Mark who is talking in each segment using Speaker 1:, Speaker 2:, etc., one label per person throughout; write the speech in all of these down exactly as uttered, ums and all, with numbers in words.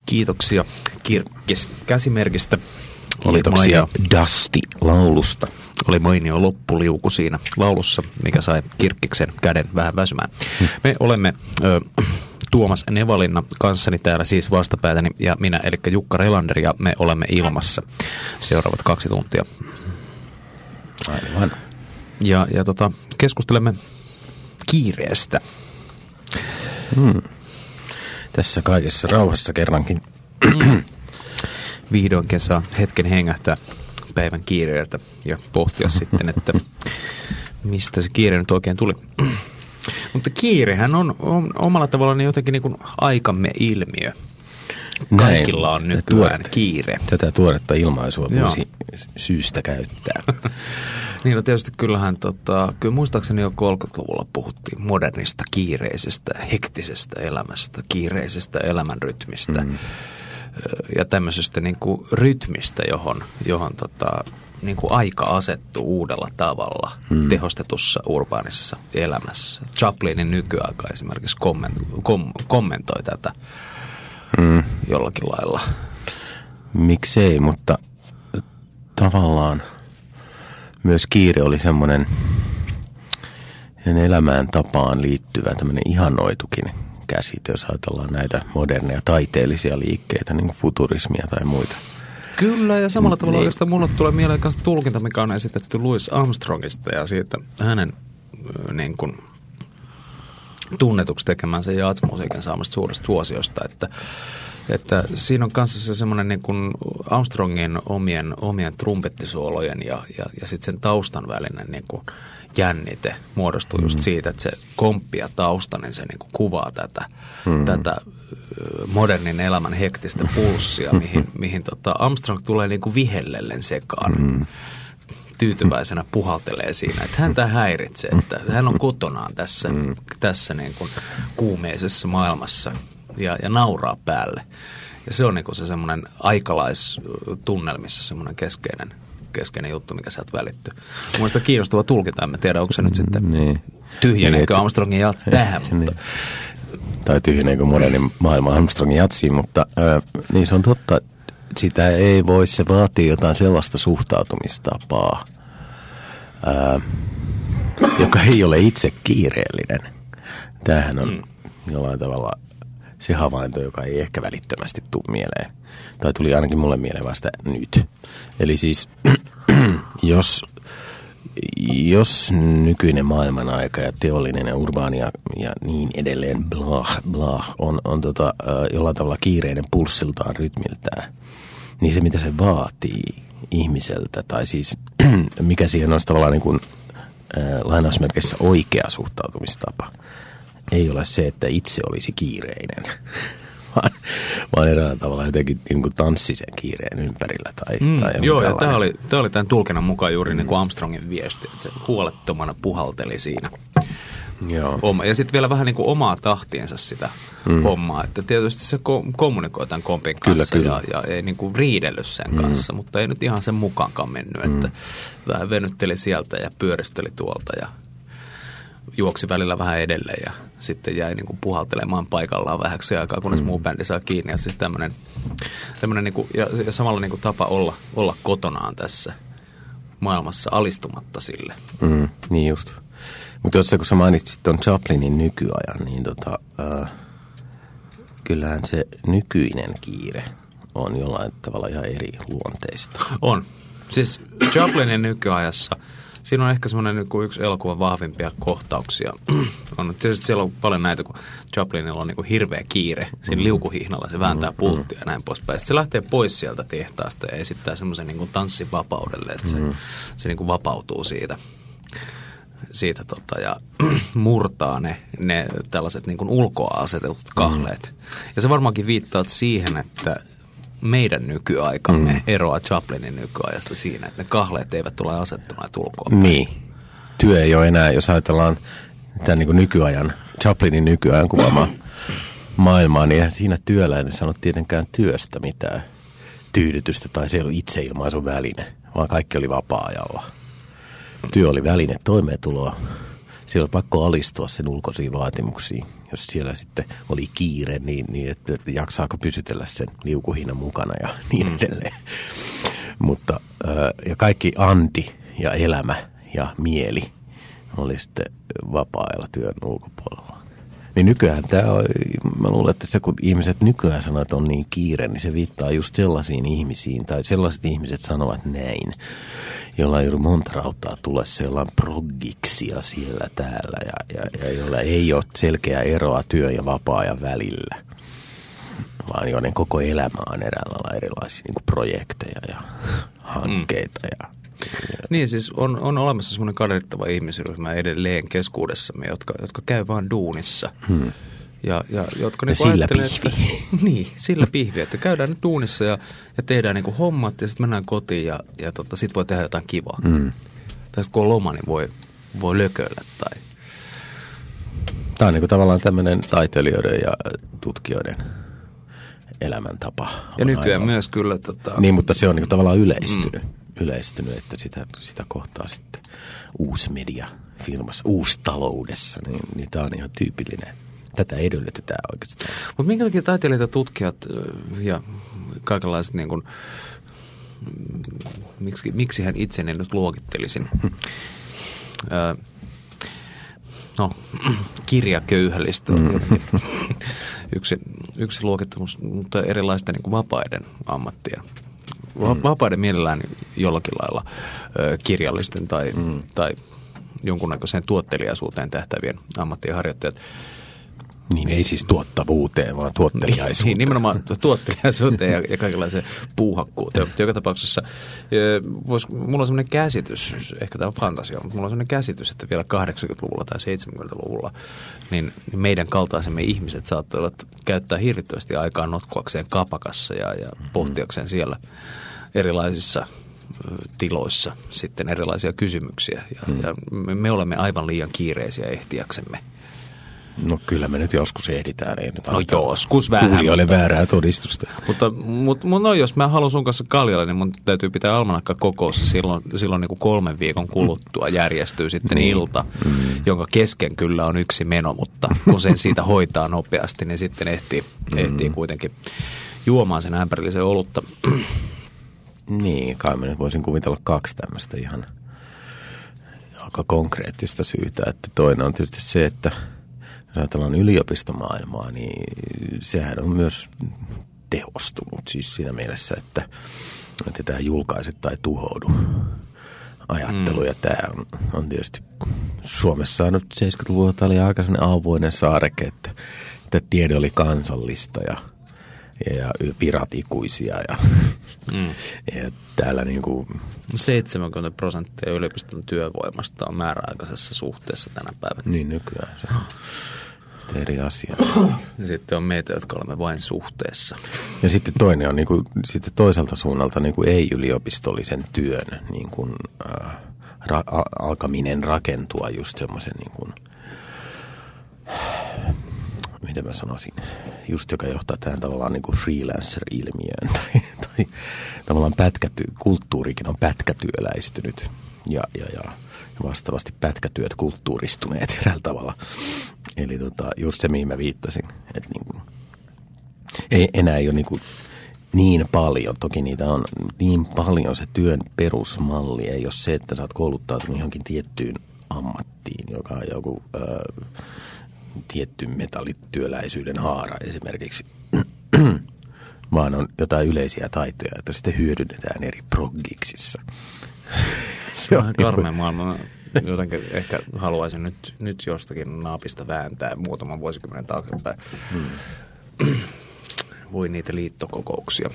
Speaker 1: Kiitoksia Kirkkis käsimerkistä.
Speaker 2: Kiitoksia Dusty-laulusta.
Speaker 1: Oli mainio loppuliuku siinä laulussa, mikä sai Kirkkiksen käden vähän väsymään. Hmm. Me olemme ö, Tuomas Nevalinna kanssani täällä siis vastapäätäni ja minä, eli Jukka Relander, ja me olemme ilmassa seuraavat kaksi tuntia.
Speaker 2: Aivan.
Speaker 1: Ja, ja tota, keskustelemme kiireestä.
Speaker 2: Hmm. Tässä kaikessa rauhassa kerrankin.
Speaker 1: Vihdoinkin saa hetken hengähtää päivän kiireeltä ja pohtia sitten, että mistä se kiire nyt oikein tuli. Mutta kiirehän on, on omalla tavallaan jotenkin niin kuin aikamme ilmiö. Kaikilla on nykyään tuoretta, kiire.
Speaker 2: Tätä tuoretta ilmaisua voisi Joo. syystä käyttää.
Speaker 1: Niin no tietysti kyllähän, tota, kyllä muistaakseni jo kolmekymmentäluvulla puhuttiin modernista, kiireisestä, hektisestä elämästä, kiireisestä elämänrytmistä mm. ja tämmöisestä niin kuin rytmistä, johon, johon tota, niin kuin aika asettuu uudella tavalla mm. tehostetussa urbaanisessa elämässä. Chaplinin nykyaika esimerkiksi komment- kom- kommentoi tätä mm. jollakin lailla.
Speaker 2: Miksei, mutta tavallaan myös kiire oli semmoinen elämään tapaan liittyvä tämmöinen ihanoitukin käsite, jos ajatellaan näitä moderneja taiteellisia liikkeitä, niin kuin futurismia tai muita.
Speaker 1: Kyllä, ja samalla tavalla niin. Oikeastaan mulle tulee mieleen myös tulkinta, mikä on esitetty Louis Armstrongista ja siitä hänen niin kuin tunnetuksi tekemänsä jazzmusiikin saamasta suuresta suosiosta, että Että siinä on kanssa se semmoinen niin kuin Armstrongin omien, omien trumpettisolojen ja, ja, ja sitten sen taustan välinen niin kuin jännite muodostuu mm. just siitä, että se komppi ja tausta, niin se niin kuin kuvaa tätä, mm. tätä modernin elämän hektistä pulssia, mihin, mihin tota Armstrong tulee niin kuin vihellellen sekaan. Mm. Tyytyväisenä puhaltelee siinä, että häntä häiritsee, että hän on kotonaan tässä, mm. tässä niin kuin kuumeisessa maailmassa. Ja, ja nauraa päälle. Ja se on niinku se semmoinen aikalaistunnelmissa semmoinen keskeinen, keskeinen juttu, mikä sieltä välittyy. Mun mielestä kiinnostava tulkita, en tiedä, onko se nyt sitten niin. tyhjeneekö niin, Armstrongin jatsi tähän. Mutta.
Speaker 2: Niin. Tai tyhjeneekö modernin maailman Armstrongin jatsiin, mutta äh, niin se on totta, sitä ei voi, se vaatii jotain sellaista suhtautumistapaa, äh, joka ei ole itse kiireellinen. Tämähän on mm. jollain tavalla se havainto, joka ei ehkä välittömästi tule mieleen. Tai tuli ainakin mulle mieleen vasta nyt. Eli siis, jos, jos nykyinen maailman aika ja teollinen ja urbaani ja, ja niin edelleen blah, blah, on, on tota, jollain tavalla kiireinen pulssiltaan, rytmiltään, niin se mitä se vaatii ihmiseltä, tai siis mikä siihen on tavallaan niin kuin äh, lainausmerkeissä oikea suhtautumistapa, ei ole se, että itse olisi kiireinen, vaan, vaan eräällä tavalla jotenkin niin kuin tanssi sen kiireen ympärillä. Tai,
Speaker 1: mm,
Speaker 2: tai
Speaker 1: joo, ja tämä oli, tämä oli tämän tulkinnan mukaan juuri mm. niin kuin Armstrongin viesti, että se huolettomana puhalteli siinä.
Speaker 2: Joo.
Speaker 1: Oma. Ja sitten vielä vähän niin kuin omaa tahtiensa sitä mm. hommaa, että tietysti se ko- kommunikoi tämän kompin kanssa kyllä, kyllä. Ja, ja ei niin kuin riidellyt sen mm. kanssa, mutta ei nyt ihan sen mukaankaan mennyt, mm. että vähän venytteli sieltä ja pyöristeli tuolta ja juoksi välillä vähän edelleen ja sitten jäi niin kuin puhaltelemaan paikallaan vähäksi aikaa, kunnes mm. muu bändi saa kiinni. Ja siis tämmöinen, tämmöinen niin kuin, ja, ja samalla niin kuin tapa olla, olla kotonaan tässä maailmassa alistumatta sille.
Speaker 2: Mm, niin just. Mutta jos kun sä mainitsit tuon Chaplinin nykyajan, niin tota, äh, kyllähän se nykyinen kiire on jollain tavalla ihan eri luonteista.
Speaker 1: On. Siis Chaplinin nykyajassa siinä on ehkä semmoinen niin kuin yksi elokuvan vahvimpia kohtauksia. On tietysti siellä on paljon näitä, kun Chaplinilla on niin kuin hirveä kiire. Siinä liukuhihnalla se vääntää pulttia ja näin poispäin. Sitten se lähtee pois sieltä tehtaasta ja esittää semmoisen niin kuin tanssin vapaudelle, että se, se niin kuin vapautuu siitä. siitä tota, ja murtaa ne, ne tällaiset niin kuin ulkoa asetetut kahleet. Ja se varmaankin viittaa siihen, että meidän nykyaikamme mm. eroaa Chaplinin nykyajasta siinä, että ne kahleet eivät tule asettuneet ulkoa.
Speaker 2: Niin. Työ ei ole enää, jos ajatellaan tämän niin kuin nykyajan, Chaplinin nykyajan kuvaamaa maailmaa, niin siinä työllä ei sano tietenkään työstä mitään tyydytystä tai se ei ollut itseilmaisun väline, vaan kaikki oli vapaa-ajalla. Työ oli väline toimeentuloa. siellä oli pakko alistua sen ulkoisiin vaatimuksiin. Jos siellä sitten oli kiire, niin, niin että, että jaksaako pysytellä sen liukuhinan mukana ja niin edelleen. Mm. Mutta, ja kaikki anti ja elämä ja mieli oli sitten vapaa-ajalla työn ulkopuolella. Niin nykyään tämä on, mä luulen, että se kun ihmiset nykyään sanoo, että on niin kiire, niin se viittaa just sellaisiin ihmisiin, tai sellaiset ihmiset sanovat näin, jolla ei ole monta rautaa tulessa, jolla on proggiksia siellä täällä, ja, ja, ja jolla ei ole selkeää eroa työ- ja vapaa-ajan välillä, vaan joiden koko elämä on eräällä lailla erilaisia niin kuin projekteja ja hankkeita ja
Speaker 1: niin siis on, on olemassa semmoinen kadehdittava ihmisryhmä edelleen keskuudessamme, jotka, jotka käy vaan duunissa. Hmm. Ja, ja, jotka
Speaker 2: ja
Speaker 1: niin
Speaker 2: sillä pihvi.
Speaker 1: Että, niin, sillä pihvi, että käydään nyt duunissa ja, ja tehdään niin kuin hommat ja sitten mennään kotiin ja, ja tota, sitten voi tehdä jotain kivaa. Hmm. Tai sitten kun on loma, niin voi, voi lököillä tai...
Speaker 2: Tämä on niin kuin tavallaan tämmöinen taiteilijoiden ja tutkijoiden elämäntapa.
Speaker 1: Ja nykyään aivan myös kyllä... Tota...
Speaker 2: Niin, mutta se on niin kuin tavallaan yleistynyt. Hmm. yleistynyt, että sitä, sitä kohtaa sitten uusi media firmassa, uusi taloudessa, niin, niin tämä on ihan tyypillinen. Tätä edellytetään oikeastaan.
Speaker 1: Mutta minkä takia taiteilijat ja tutkijat ja kaikenlaiset niin kuin, miksi, miksi hän itseni nyt luokittelisin? Ö, no, kirjaköyhälistä on mm. yksi, yksi luokittamus, mutta erilaisten niin kuin vapaiden ammattien. Vapaiden mielellään jollakin lailla ö, kirjallisten tai, mm. tai jonkunnäköiseen tuotteliaisuuteen tähtävien ammattien harjoittajat.
Speaker 2: Niin ei siis tuottavuuteen, vaan tuotteliaisuuteen.
Speaker 1: Niin, nimenomaan tuotteliaisuuteen ja, ja kaikenlaiseen puuhakkuuteen. Joka tapauksessa vois, mulla on sellainen käsitys, ehkä tämä on fantasia, mutta mulla on sellainen käsitys, että vielä kahdeksankymmentäluvulla tai seitsemänkymmentäluvulla niin, niin meidän kaltaisemme ihmiset saattoivat käyttää hirvittävästi aikaa notkuakseen kapakassa ja, ja pohtiakseen siellä erilaisissa tiloissa sitten erilaisia kysymyksiä. Ja, hmm. ja me, me olemme aivan liian kiireisiä ehtiäksemme.
Speaker 2: No kyllä me nyt joskus ehditään. Ei nyt
Speaker 1: no joskus vähän.
Speaker 2: Kuulijoille väärää todistusta.
Speaker 1: Mutta, mutta no, jos mä haluan sun kanssa kaljalle, niin mun täytyy pitää almanakka kokous. Silloin, silloin niin kuin kolmen viikon kuluttua järjestyy sitten mm. ilta, mm. jonka kesken kyllä on yksi meno, mutta kun sen siitä hoitaa nopeasti, niin sitten ehtii, mm. ehtii kuitenkin juomaan sen ämpärillisen olutta.
Speaker 2: Niin, kai mä nyt voisin kuvitella kaksi tämmöistä ihan aika konkreettista syytä. Että toinen on tietysti se, että jos ajatellaan yliopistomaailmaa, niin sehän on myös tehostunut siis siinä mielessä, että, että tämä julkaise tai tuhoudu ajattelu. Mm. Ja tämä on, on tietysti Suomessa on nyt seitsemänkymmentäluvulta tämä oli aika sellainen avoinen saareke, että, että tiede oli kansallista ja, ja, ja virat ikuisia ja, mm. ja täällä niin kuin
Speaker 1: seitsemänkymmentä prosenttia yliopiston työvoimasta on määräaikaisessa suhteessa tänä päivänä.
Speaker 2: Niin nykyään se on eri asia.
Speaker 1: Ja sitten on meitä, jotka olemme vain suhteessa.
Speaker 2: Ja sitten toinen on niin kuin, sitten toiselta suunnalta niin kuin ei-yliopistollisen työn niin kuin, äh, ra, a, alkaminen rakentua just semmoisen niin kuin, miten mä sanoisin, just joka johtaa tähän tavallaan niin kuin freelancer-ilmiöön tai, tai tavallaan pätkäty, kulttuurikin on pätkätyöläistynyt ja, ja, ja vastaavasti pätkätyöt kulttuuristuneet eräällä tavalla. Eli tota, just se, mihin mä viittasin, että niin kuin, ei, enää ei ole niin, kuin niin paljon, toki niitä on niin paljon, se työn perusmalli ei ole se, että sä oot kouluttautunut johonkin tiettyyn ammattiin, joka on joku Öö, tietty metallityöläisyyden haara esimerkiksi, vaan on jotain yleisiä taitoja, että sitten hyödynnetään eri proggiksissa.
Speaker 1: Se on karmea maailma. Jotenkin ehkä haluaisin nyt, nyt jostakin naapista vääntää muutaman vuosikymmenen taaksepäin. Hmm. Voi niitä liittokokouksia.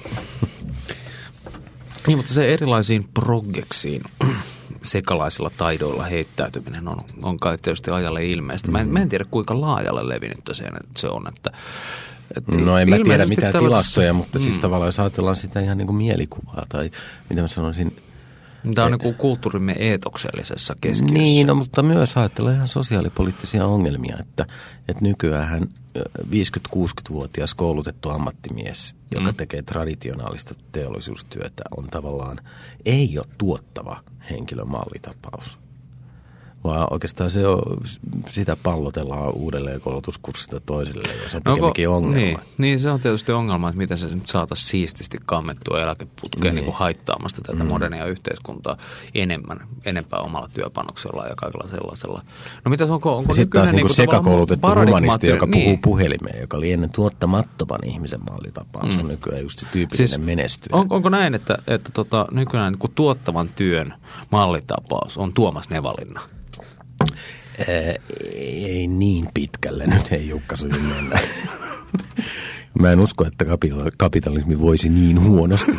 Speaker 1: Niin, mutta se erilaisiin proggeksiin sekalaisilla taidoilla heittäytyminen on, on kai tietysti ajalle ilmeistä. Mä en, mä en tiedä, kuinka laajalle levinnyt se, se on. Että, että
Speaker 2: no en mä tiedä mitään tilastoja, mutta mm. siis tavallaan jos ajatellaan sitä ihan niin kuin mielikuvaa tai mitä mä sanoisin.
Speaker 1: Tämä on niin kuin kulttuurimme eetoksellisessa keskiössä.
Speaker 2: Niin, no, mutta myös ajatellaan ihan sosiaalipoliittisia ongelmia, että, että nykyään viisikymmentä-kuusikymmentävuotias koulutettu ammattimies, joka mm. tekee traditionaalista teollisuustyötä, on tavallaan, ei ole tuottava henkilömallitapaus, Vaan oikeastaan se on, sitä pallotellaan uudelleen koulutuskurssista toiselle ja se on pikemminkin
Speaker 1: no,
Speaker 2: ongelma.
Speaker 1: Niin, niin, se on tietysti ongelma, että miten se nyt saataisiin siististi kammettua eläkeputkeen niin. Niin kuin haittaamasta tätä mm. modernia yhteiskuntaa enemmän, enempää omalla työpanoksella ja kaikella sellaisella. No mitäs onko, onko
Speaker 2: sitten taas niin sekakoulutettu humanisti, joka puhuu
Speaker 1: niin.
Speaker 2: puhelimeen, joka oli ennen tuottamattoman ihmisen mallitapaus, mm. on nykyään just se tyypillinen siis, menestyjä.
Speaker 1: On, onko näin, että, että tota, nykyään niin kuin tuottavan työn mallitapaus on Tuomas Nevalinna?
Speaker 2: Ää, ei niin pitkälle, nyt ei Jukka suju mennä. Mä en usko, että kapitalismi voisi niin huonosti.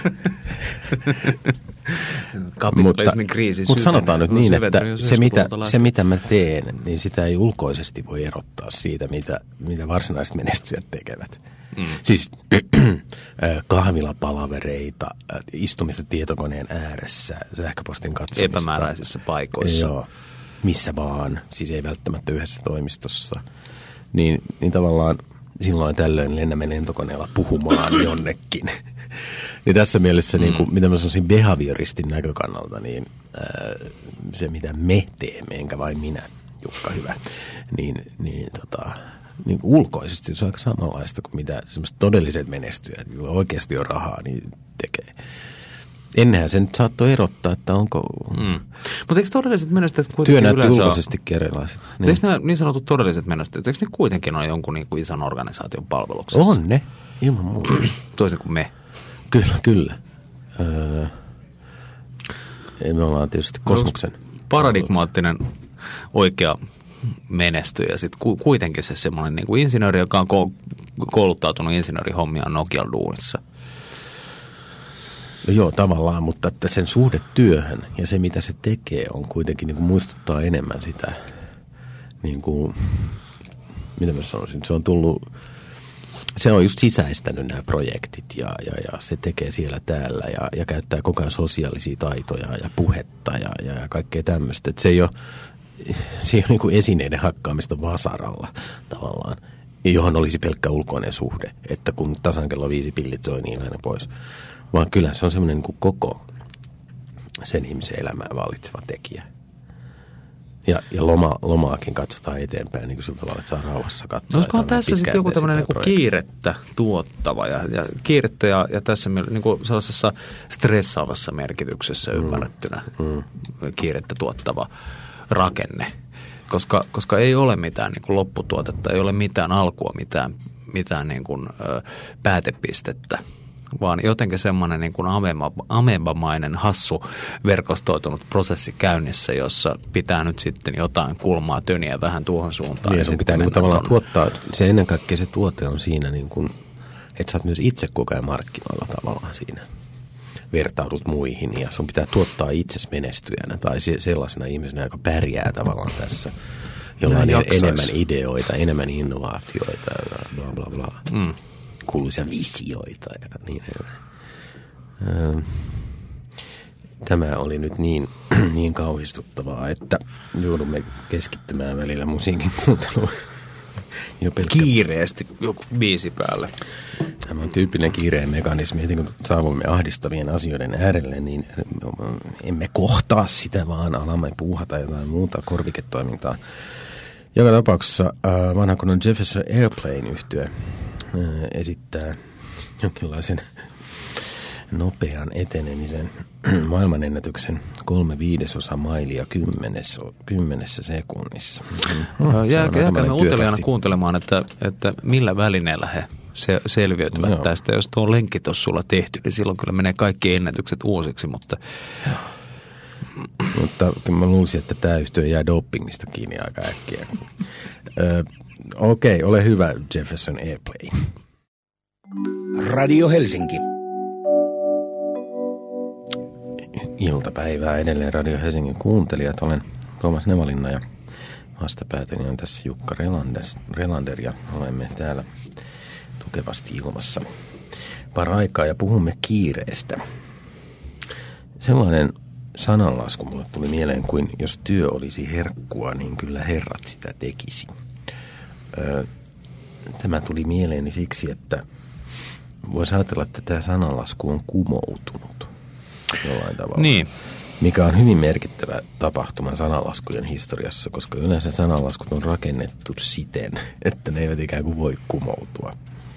Speaker 1: Kapitalismin kriisi
Speaker 2: mutta, mutta sanotaan nyt niin, että se mitä, se mitä mä teen, niin sitä ei ulkoisesti voi erottaa siitä, mitä, mitä varsinaiset menestyjät tekevät. Mm. Siis kahvilapalavereita, istumista tietokoneen ääressä, sähköpostin katsomista.
Speaker 1: Epämääräisissä paikoissa.
Speaker 2: Joo, missä vaan, siis ei välttämättä yhdessä toimistossa. Niin, niin tavallaan silloin tällöin lennämme lentokoneella puhumaan jonnekin. Niin tässä mielessä, mm. niin kuin, mitä mä sanoisin behavioristin näkökannalta, niin ää, se mitä me teemme, enkä vain minä, Jukka hyvä, niin, niin, tota, niin kuin ulkoisesti se on aika samanlaista kuin mitä semmoiset todelliset menestyjät, joilla oikeasti on rahaa, niin tekee. Ennenhän se nyt saattoi erottaa, että onko... Mm.
Speaker 1: Mutta eikö todelliset menestyjät kuitenkin
Speaker 2: työ
Speaker 1: yleensä...
Speaker 2: Työ ulkoisesti erilaiset.
Speaker 1: Niin. Eikö nämä niin sanotut todelliset menestyjät, eikö ne kuitenkin ole jonkun niin kuin ison organisaation palveluksessa?
Speaker 2: On ne, ilman muuta.
Speaker 1: Toisin kuin me.
Speaker 2: Kyllä, kyllä. Öö, me ollaan tietysti kosmoksen.
Speaker 1: Paradigmaattinen oikea menestyjä. Sitten kuitenkin se semmoinen niin kuin insinööri, joka on kouluttautunut insinöörihommiaan Nokian duunissa.
Speaker 2: No joo, tavallaan, mutta että sen suhde työhön ja se, mitä se tekee, on kuitenkin niin kuin muistuttaa enemmän sitä, niin kuin, mitä mä sanoisin, se on tullut, se on just sisäistänyt nämä projektit ja, ja, ja se tekee siellä täällä ja, ja käyttää koko ajan sosiaalisia taitoja ja puhetta ja, ja, ja kaikkea tämmöistä. Että se ei ole, se ei ole niin kuin esineiden hakkaamista vasaralla tavallaan, johon olisi pelkkä ulkoinen suhde, että kun tasan kello viisi pillit soi, niin aina pois. Vaan kyllä se on semmoinen niin kuin koko sen ihmisen elämää vallitseva tekijä. Ja, ja loma, lomaakin katsotaan eteenpäin niin kuin sillä tavalla, että saa rauhassa katsoa.
Speaker 1: No olisikohan tässä sitten joku tämmöinen niin kuin kiirettä tuottava ja, ja kiirettä ja, ja tässä niin kuin sellaisessa stressaavassa merkityksessä mm. ymmärrettynä mm. kiirettä tuottava rakenne. Koska, koska ei ole mitään niin kuin lopputuotetta, ei ole mitään alkua, mitään, mitään niin kuin, ö, päätepistettä. Vaan jotenkin semmoinen niin kuin amebamainen hassu verkostoitunut prosessi käynnissä, jossa pitää nyt sitten jotain kulmaa töniä vähän tuohon suuntaan.
Speaker 2: Niin, sun pitää niin tavallaan tuottaa, se ennen kaikkea se tuote on siinä, niin kuin, että sä oot myös itse koko ajan markkinoilla tavallaan siinä. Vertaudut muihin ja sun pitää tuottaa itsesi menestyjänä tai sellaisena ihmisenä, joka pärjää tavallaan tässä. Jolla on enemmän ideoita, enemmän innovaatioita ja bla bla bla. Mm. Kuuluisia visioita ja niin edelleen. Tämä oli nyt niin, niin kauhistuttavaa, että joudumme keskittymään välillä musiikin kuunteluun.
Speaker 1: Pelkkä... Kiireesti joku biisi päälle.
Speaker 2: Tämä on tyyppinen kiireen mekanismi. Heti kun saavumme ahdistavien asioiden äärelle, niin emme kohtaa sitä, vaan alamme puuhata jotain muuta korviketoimintaa. Joka tapauksessa vanha kunnon Jefferson Airplane-yhtye esittää jonkinlaisen nopean etenemisen maailmanennätyksen kolme viidesosa mailia kymmenessä, kymmenessä sekunnissa.
Speaker 1: No, jääkää me uteliaana kuuntelemaan, että, että millä välineellä he se, selviytyvät no. tästä. Jos tuo lenkki on sulla tehty, niin silloin kyllä menee kaikki ennätykset uusiksi, mutta...
Speaker 2: Mutta mä luulisin, että tämä yhtye jää dopingista kiinni aika äkkiä. Ö, okei, okay, ole hyvä Jefferson Airplane.
Speaker 3: Radio Helsinki.
Speaker 2: Iltapäivää edelleen Radio Helsingin kuuntelijat. Olen Tuomas Nevalinna ja vastapäätäni on tässä Jukka Relander ja olemme täällä tukevasti ilmassa paraikaa ja puhumme kiireestä. Sellainen sananlasku mulle tuli mieleen kuin jos työ olisi herkkua, niin kyllä herrat sitä tekisi. Öö, tämä tuli mieleeni siksi, että voisi ajatella, että tämä sananlasku on kumoutunut jollain tavalla.
Speaker 1: Niin.
Speaker 2: mikä on hyvin merkittävä tapahtuma sanalaskujen historiassa, koska yleensä sanalaskut on rakennettu siten, että ne eivät ikään kuin voi kumoutua.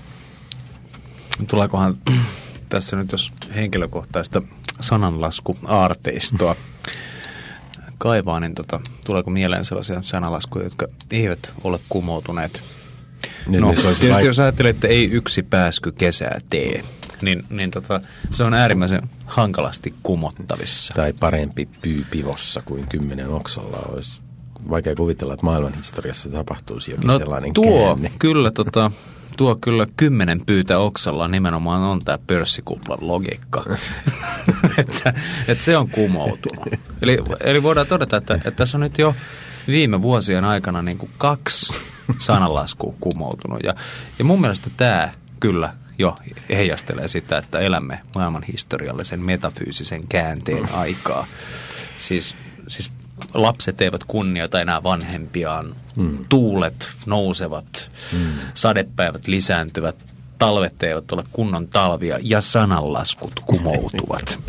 Speaker 1: Tuleekohan tässä nyt, jos henkilökohtaista sananlaskuaarteistoa kaivaa, niin tota, tuleeko mieleen sellaisia sanalaskuja, jotka eivät ole kumoutuneet?
Speaker 2: Nyt
Speaker 1: no,
Speaker 2: tietysti
Speaker 1: vaik- jos ajattelee, että ei yksi pääsky kesää tee, niin, niin tota, se on äärimmäisen hankalasti kumottavissa.
Speaker 2: Tai parempi pyy pivossa kuin kymmenen oksalla olisi. Vaikea kuvitella, että maailman historiassa tapahtuisi jokin
Speaker 1: no,
Speaker 2: sellainen
Speaker 1: tuo,
Speaker 2: käänne.
Speaker 1: Kyllä, tota, tuo kyllä kymmenen pyytä oksalla nimenomaan on tämä pörssikuplan logiikka. että, että se on kumoutunut. Eli, eli voidaan todeta, että, että tässä on nyt jo viime vuosien aikana niin kuin kaksi sananlaskua kumoutunut. Ja, ja mun mielestä tämä kyllä jo heijastelee sitä, että elämme maailman historiallisen metafyysisen käänteen aikaa. Siis, siis lapset eivät kunnioita enää vanhempiaan, mm. tuulet nousevat, mm. sadepäivät lisääntyvät, talvet eivät ole kunnon talvia ja sananlaskut kumoutuvat.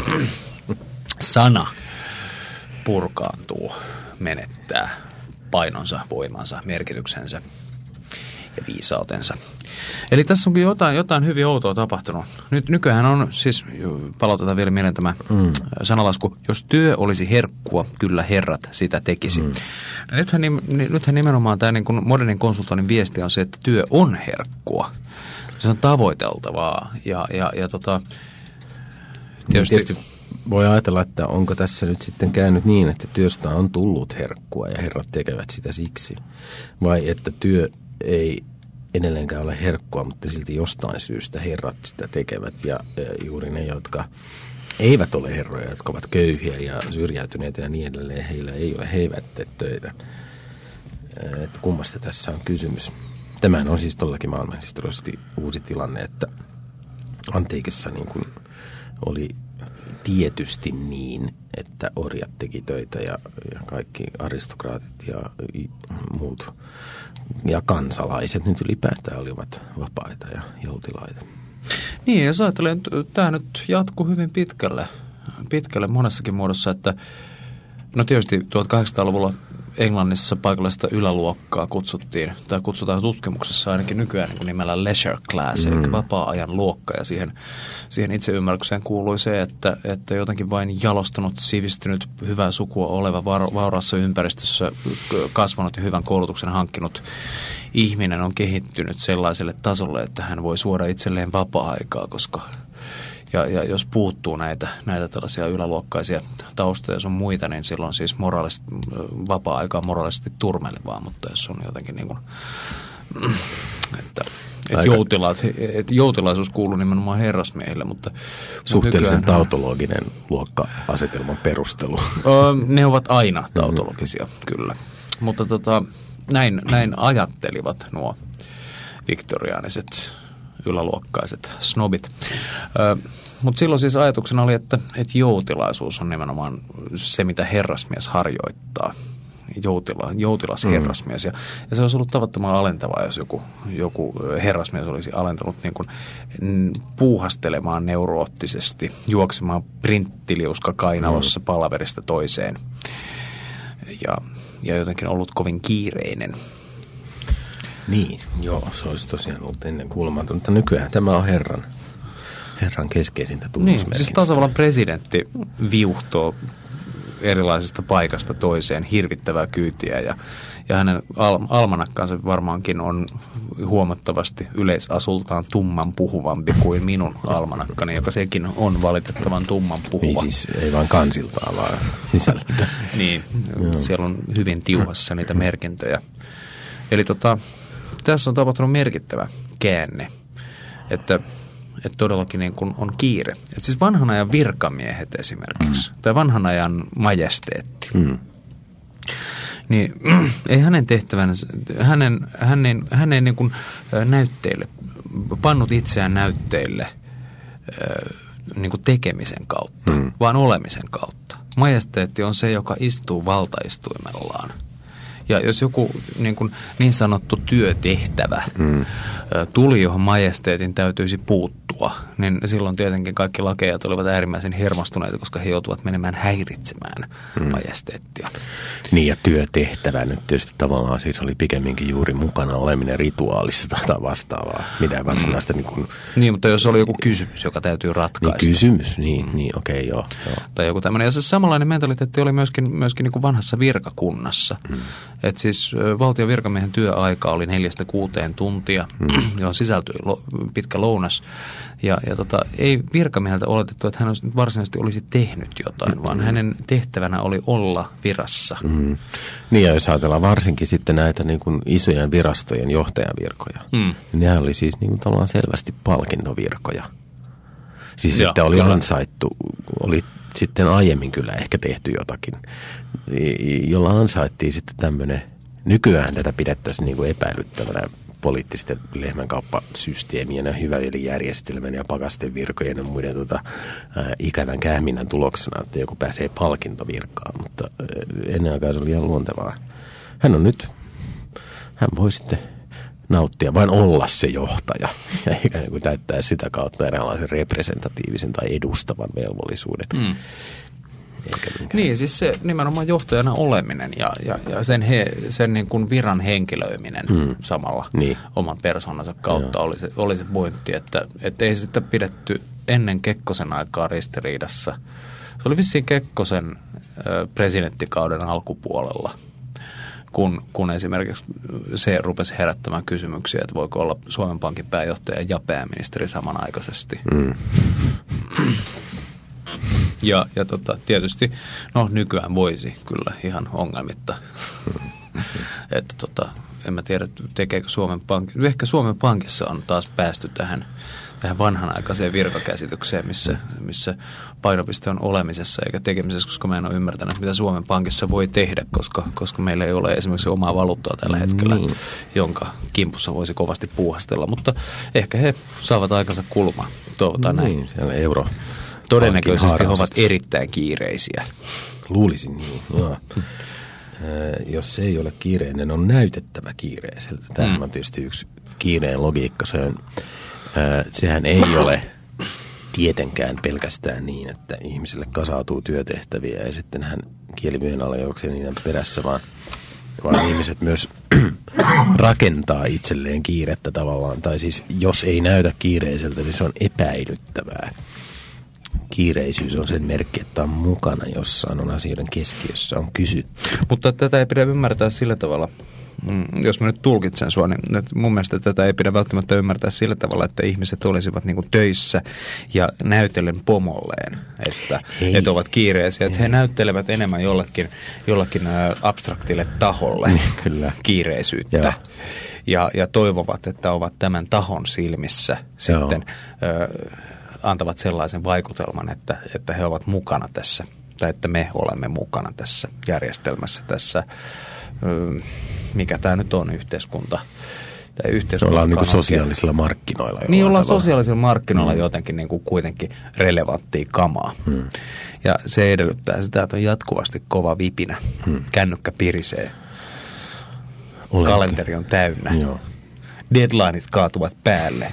Speaker 1: Sana purkaantuu, menettää painonsa, voimansa, merkityksensä ja viisautensa. Eli tässä onkin jotain, jotain hyvin outoa tapahtunut. Nyt nykyään on, siis palautetaan vielä mieleen tämä mm. sanalasku, jos työ olisi herkkua, kyllä herrat sitä tekisi. Mm. Nythän, nythän nimenomaan tämä niin kuin modernin konsultoinnin viesti on se, että työ on herkkua. Se on tavoiteltavaa ja, ja, ja tota, tietysti,
Speaker 2: tietysti voi ajatella, että onko tässä nyt sitten käynyt niin, että työstä on tullut herkkua ja herrat tekevät sitä siksi. Vai että työ ei edelleenkään ole herkkua, mutta silti jostain syystä herrat sitä tekevät. Ja, ja juuri ne, jotka eivät ole herroja, jotka ovat köyhiä ja syrjäytyneitä ja niin edelleen, heillä ei ole, he eivät tee töitä. Että kummasta tässä on kysymys. Tämähän on siis todellakin maailmanhistoriallisesti uusi tilanne, että antiikissa niin kuin oli tietysti niin, että orjat teki töitä ja, ja kaikki aristokraatit ja muut ja kansalaiset nyt ylipäätään olivat vapaita ja joutilaita.
Speaker 1: Niin, ja sä ajattelen, että tämä nyt jatkuu hyvin pitkälle, pitkälle monessakin muodossa, että no tietysti tuhatkahdeksansataaluvulla Englannissa paikallista yläluokkaa kutsuttiin, tai kutsutaan tutkimuksessa ainakin nykyään niin nimellä leisure class, mm. eli vapaa-ajan luokka, ja siihen, siihen itseymmärrykseen kuului se, että, että jotenkin vain jalostunut, sivistynyt, hyvää sukua oleva, vauraassa ympäristössä kasvanut ja hyvän koulutuksen hankkinut ihminen on kehittynyt sellaiselle tasolle, että hän voi suoda itselleen vapaa-aikaa, koska Ja, ja jos puuttuu näitä, näitä tällaisia yläluokkaisia taustoja sun muita, niin silloin siis moraalisesti, vapaa-aika on moraalisesti turmelevaa, mutta jos on jotenkin niin kuin, että, että, joutilaat, että joutilaisuus kuuluu nimenomaan herrasmiehille, mutta
Speaker 2: suhteellisen tautologinen luokka-asetelman perustelu.
Speaker 1: Ne ovat aina tautologisia, kyllä. Mutta tota, näin, näin ajattelivat nuo viktoriaaniset yläluokkaiset snobit. Ö, mutta silloin siis ajatuksena oli, että, että joutilaisuus on nimenomaan se, mitä herrasmies harjoittaa. Joutila, joutilas mm. herrasmies. Ja, ja se olisi ollut tavattoman alentavaa, jos joku, joku herrasmies olisi alentanut niin kuin puuhastelemaan neuroottisesti, juoksemaan printtiliuska kainalossa mm. palaverista toiseen. Ja, ja jotenkin ollut kovin kiireinen.
Speaker 2: Niin, joo, se olisi tosiaan ollut ennen kuulematon, mutta nykyään tämä on herran, herran keskeisintä tunnusmerkistä.
Speaker 1: Niin, siis tasavallan presidentti viuhtoo erilaisesta paikasta toiseen hirvittävää kyytiä ja, ja hänen al- almanakkaansa varmaankin on huomattavasti yleisasultaan tumman puhuvampi kuin minun almanakkani, joka sekin on valitettavan tumman puhuva.
Speaker 2: Niin siis ei vain kansiltaan, vaan sisällöltä.
Speaker 1: Niin, siellä on hyvin tiuhassa niitä merkintöjä. Eli tota... Tässä on tapahtunut merkittävä käänne, että, että todellakin niin kuin on kiire. Että siis vanhan ajan virkamiehet esimerkiksi, mm. tai vanhan ajan majesteetti, mm. niin ei hänen tehtävänsä, hänen, hänen, hänen niin kuin näytteille, pannut itseään näytteille niin kuin tekemisen kautta, mm. vaan olemisen kautta. Majesteetti on se, joka istuu valtaistuimellaan Ja jos joku niin, kuin, niin sanottu työtehtävä mm. tuli, johon majesteetin täytyisi puuttua, niin silloin tietenkin kaikki lakeajat olivat äärimmäisen hermostuneita, koska he joutuvat menemään häiritsemään mm. majesteettia.
Speaker 2: Niin ja työtehtävä nyt tietysti tavallaan siis oli pikemminkin juuri mukana oleminen rituaalissa tai vastaavaa. Mitä varsinaista mm. niin kuin...
Speaker 1: Niin, mutta jos oli joku kysymys, joka täytyy ratkaista.
Speaker 2: Niin kysymys, niin, mm. niin okei, okay, joo, joo.
Speaker 1: Tai joku tämmöinen. Ja se samanlainen mentaliteetti oli myöskin, myöskin niin kuin vanhassa virkakunnassa. Mm. Että siis valtion virkamiehen työaika oli neljästä kuuteen tuntia, mm. johon sisältyi lo, pitkä lounas. Ja, ja tota, ei virkamieheltä oletettu, että hän varsinaisesti olisi tehnyt jotain, vaan mm. hänen tehtävänä oli olla virassa. Mm.
Speaker 2: Niin ja jos ajatellaan varsinkin sitten näitä niin kuin isojen virastojen johtajan virkoja, mm. niin nehän oli siis niin kuin tavallaan selvästi palkintovirkoja. Siis
Speaker 1: Joo,
Speaker 2: että oli
Speaker 1: kyllä.
Speaker 2: ansaittu, oli sitten aiemmin kyllä ehkä tehty jotakin, jolla ansaittiin sitten tämmöinen, nykyään tätä pidettäisiin niin kuin epäilyttävänä poliittisten lehmänkauppasysteemien ja hyvävelijärjestelmän ja pakasten virkojen ja muiden tota, ää, ikävän kähminnän tuloksena, että joku pääsee palkintovirkaan, mutta ää, ennen aikaa se oli ihan luontevaa. Hän on nyt, hän voi sitten nauttia, vain olla se johtaja ja ikään kuin täyttää sitä kautta eräänlaisen representatiivisen tai edustavan velvollisuuden. Mm.
Speaker 1: Niin, siis se nimenomaan johtajana oleminen ja, ja, ja sen, he, sen niin kuin viran henkilöiminen mm. samalla niin. oman persoonansa kautta oli se, oli se pointti, että, että ei sitä pidetty ennen Kekkosen aikaa ristiriidassa. Se oli vissiin Kekkosen ö, presidenttikauden alkupuolella, kun, kun esimerkiksi se rupesi herättämään kysymyksiä, että voiko olla Suomen Pankin pääjohtaja ja pääministeri samanaikaisesti. Mm. Ja, ja tota, tietysti, no nykyään voisi kyllä ihan ongelmitta. Että tota, en mä tiedä, tekeekö Suomen Pankki. Ehkä Suomen Pankissa on taas päästy tähän, tähän vanhanaikaiseen virkakäsitykseen, missä, missä painopiste on olemisessa eikä tekemisessä, koska mä en ole ymmärtänyt, mitä Suomen Pankissa voi tehdä, koska, koska meillä ei ole esimerkiksi omaa valuuttaa tällä hetkellä, niin. jonka kimpussa voisi kovasti puuhastella. Mutta ehkä he saavat aikansa kulmaa. Toivotaan niin, näin.
Speaker 2: Siellä euro.
Speaker 1: Todennäköisesti he ovat erittäin kiireisiä.
Speaker 2: Luulisin niin, joo. Hmm. Äh, jos se ei ole kiireinen, on näytettävä kiireiseltä. Tämä hmm. on tietysti yksi kiireen logiikka. Se on, äh, sehän ei ole tietenkään pelkästään niin, että ihmiselle kasautuu työtehtäviä ja sitten hän kielivyön alle juoksee niiden perässä, vaan, vaan ihmiset myös rakentaa itselleen kiirettä tavallaan. Tai siis jos ei näytä kiireiseltä, niin se on epäilyttävää. Kiireisyys on sen merkki, että on mukana jossain, on asioiden keskiössä, on kysytty.
Speaker 1: Mutta tätä ei pidä ymmärtää sillä tavalla, jos mä nyt tulkitsen sua, niin mun mielestä tätä ei pidä välttämättä ymmärtää sillä tavalla, että ihmiset olisivat niin kuin töissä ja näytellen pomolleen, että, että ovat kiireisiä. Että he näyttelevät enemmän jollekin, jollekin abstraktille taholle
Speaker 2: niin, kyllä.
Speaker 1: kiireisyyttä. Ja, ja toivovat, että ovat tämän tahon silmissä Joo. sitten... Ö, antavat sellaisen vaikutelman, että, että he ovat mukana tässä, tai että me olemme mukana tässä järjestelmässä, tässä, mikä tämä nyt on, yhteiskunta. Tai yhteiskunta
Speaker 2: ollaan niin kuin sosiaalisilla markkinoilla.
Speaker 1: Niin, ollaan
Speaker 2: tavalla.
Speaker 1: sosiaalisilla markkinoilla hmm. jotenkin niin kuin kuitenkin relevanttia kamaa. Hmm. Ja se edellyttää sitä, että on jatkuvasti kova vipinä. Hmm. Kännykkä pirisee. Olenko? Kalenteri on täynnä. Joo. Deadlineit kaatuvat päälle.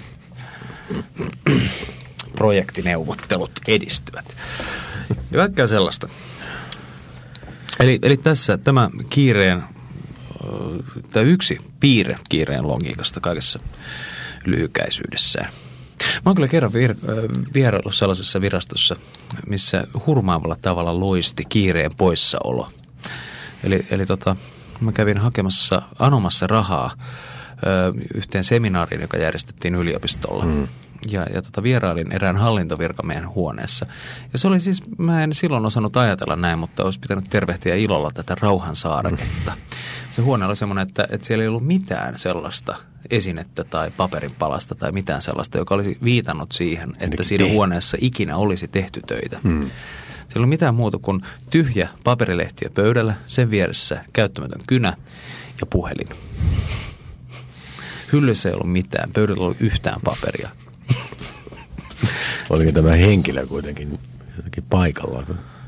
Speaker 1: Projektineuvottelut edistyvät. Ja kaikkea sellaista. Eli, eli tässä tämä kiireen, tämä yksi piirre kiireen logiikasta kaikessa lyhykäisyydessään. Mä oon kyllä kerran vieraillut sellaisessa virastossa, missä hurmaavalla tavalla loisti kiireen poissaolo. Eli, eli tota, mä kävin hakemassa, anomassa rahaa ö, yhteen seminaariin, joka järjestettiin yliopistolla. Mm. Ja, ja tota, vierailin erään hallintovirkamiehen huoneessa. Ja se oli siis, mä en silloin osannut ajatella näin, mutta olisi pitänyt tervehtiä ilolla tätä rauhansaareketta. Se huone oli semmoinen, että, että siellä ei ollut mitään sellaista esinettä tai paperinpalasta tai mitään sellaista, joka olisi viitannut siihen, että siinä huoneessa ikinä olisi tehty töitä. Hmm. Siellä ei ollut mitään muuta kuin tyhjä paperilehtiä pöydällä, sen vieressä käyttämätön kynä ja puhelin. Hyllyssä ei ollut mitään, pöydällä ei ollut yhtään paperia.
Speaker 2: Oliko tämä henkilö kuitenkin jotenkin paikalla?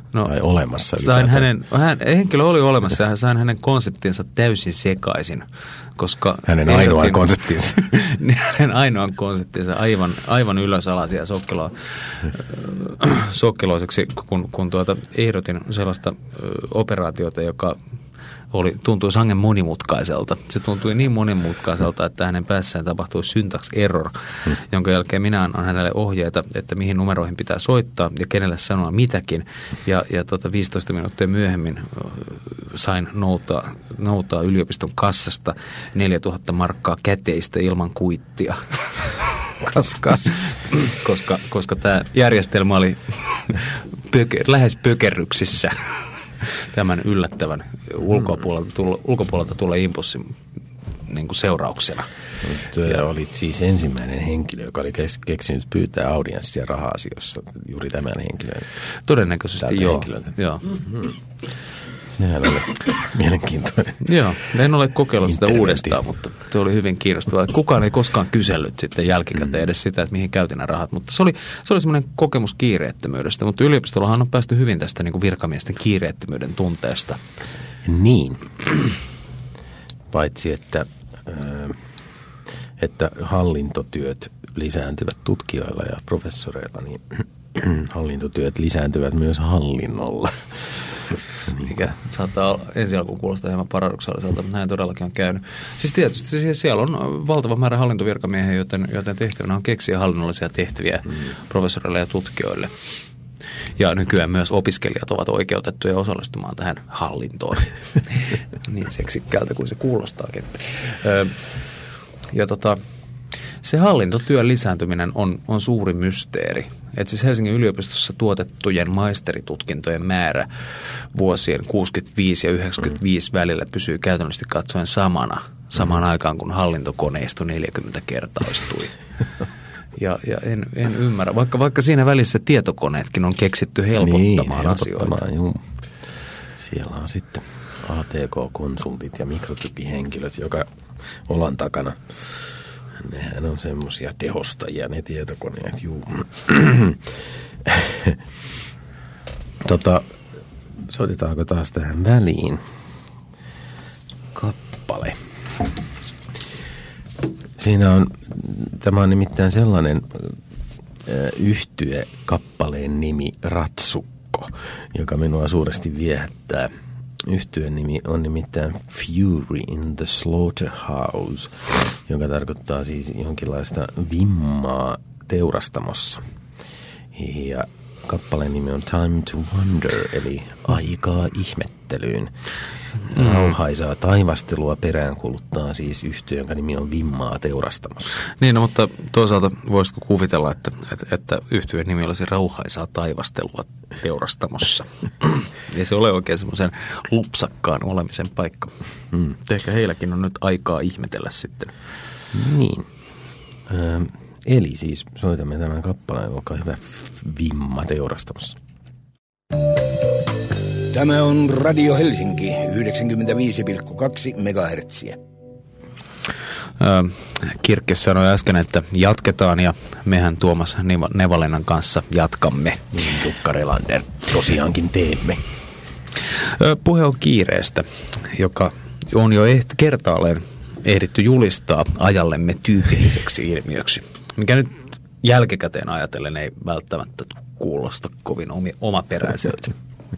Speaker 2: No, tai olemassa.
Speaker 1: Sain hänen, hän, henkilö oli olemassa ja sain hänen konseptinsa täysin sekaisin, koska...
Speaker 2: Hänen ainoan konseptinsa.
Speaker 1: Hänen ainoan konseptinsa aivan, aivan ylösalaisia sokkelo, sokkeloiseksi, kun, kun tuota, ehdotin sellaista operaatiota, joka... Oli, tuntui sangen monimutkaiselta. Se tuntui niin monimutkaiselta, että hänen päässään tapahtui syntax error, hmm. jonka jälkeen minä annan hänelle ohjeita, että mihin numeroihin pitää soittaa ja kenelle sanoa mitäkin. Ja, ja tota viisitoista minuuttia myöhemmin sain noutaa, noutaa yliopiston kassasta neljätuhatta markkaa käteistä ilman kuittia. Kas, kas. koska, koska tämä järjestelmä oli pöke, lähes pökerryksissä. Tämän yllättävän ulkopuolelta, tulla, ulkopuolelta tulee impulssin niin kuin seurauksena.
Speaker 2: Ja olit siis ensimmäinen henkilö, joka oli keksinyt pyytää audienssia raha-asioissa, juuri tämän henkilön.
Speaker 1: Todennäköisesti joo. joo.
Speaker 2: Mm-hmm. Sehän oli mielenkiintoinen.
Speaker 1: Joo, en ole kokeillut sitä uudestaan, mutta se oli hyvin kiinnostavaa. Kukaan ei koskaan kysellyt sitten jälkikäteen edes sitä, että mihin käytin nämä rahat, mutta se oli, se oli semmoinen kokemus kiireettömyydestä, mutta yliopistollahan on päästy hyvin tästä niin kuin virkamiesten kiireettömyyden tunteesta.
Speaker 2: Niin, paitsi että, että hallintotyöt lisääntyvät tutkijoilla ja professoreilla, niin hallintotyöt lisääntyvät myös hallinnolla.
Speaker 1: Mikä saattaa ensi alkuun kuulostaa hieman paradoksaaliselta, mutta näin todellakin on käynyt. Siis tietysti siellä on valtava määrä hallintovirkamiehiä, joten, joten tehtävänä on keksiä hallinnollisia tehtäviä mm. professoreille ja tutkijoille. Ja nykyään myös opiskelijat ovat oikeutettuja osallistumaan tähän hallintoon. Niin seksikkäältä kuin se kuulostaakin. Ja tota... Se hallintotyön lisääntyminen on, on suuri mysteeri. Et siis Helsingin yliopistossa tuotettujen maisteritutkintojen määrä vuosien kuusikymmentäviisi ja yhdeksänkymmentäviisi välillä pysyy käytännössä katsoen samana, samaan mm. aikaan kun hallintokoneisto neljäkymmentä kertaistui. Ja, ja en, en ymmärrä, vaikka, vaikka siinä välissä tietokoneetkin on keksitty helpottamaan niin, asioita. Juu.
Speaker 2: Siellä on sitten A T K-konsultit ja mikrotypihenkilöt, joka olan takana. Nehän on semmoisia tehostajia, ne tietokoneet, juu. tota, soitetaanko taas tähän väliin kappale? Siinä on, tämä on nimittäin sellainen yhtye kappaleen nimi Ratsukko, joka minua suuresti viehättää. Yhtyeen nimi on nimittäin Fury in the Slaughterhouse, joka tarkoittaa siis jonkinlaista vimmaa teurastamossa. Ja kappaleen nimi on Time to Wonder, eli aikaa ihmettelyyn. Mm. Rauhaisaa taivastelua peräänkuluttaa siis yhtye, jonka nimi on Vimmaa teurastamossa.
Speaker 1: Niin, no, mutta toisaalta voisitko kuvitella, että, että, että yhtyeen nimi olisi Rauhaisaa taivastelua teurastamossa. Ei se ole oikein semmoisen lupsakkaan olemisen paikka. Mm. Ehkä heilläkin on nyt aikaa ihmetellä sitten.
Speaker 2: Niin. Ö, eli siis soitamme tämän kappaleen, olkaa hyvä, Vimma teurastamossa.
Speaker 3: Tämä on Radio Helsinki, yhdeksänkymmentäviisi pilkku kaksi megahertsiä.
Speaker 1: Kirkke sanoi äsken, että jatketaan ja mehän Tuomas Nevalinnan kanssa jatkamme.
Speaker 2: Niin, Jukka Relander, tosiaankin teemme.
Speaker 1: Puhe on kiireestä, joka on jo ehti, kertaalleen ehditty julistaa ajallemme tyypilliseksi ilmiöksi, mikä nyt jälkikäteen ajatellen ei välttämättä kuulosta kovin omaperäiseltä.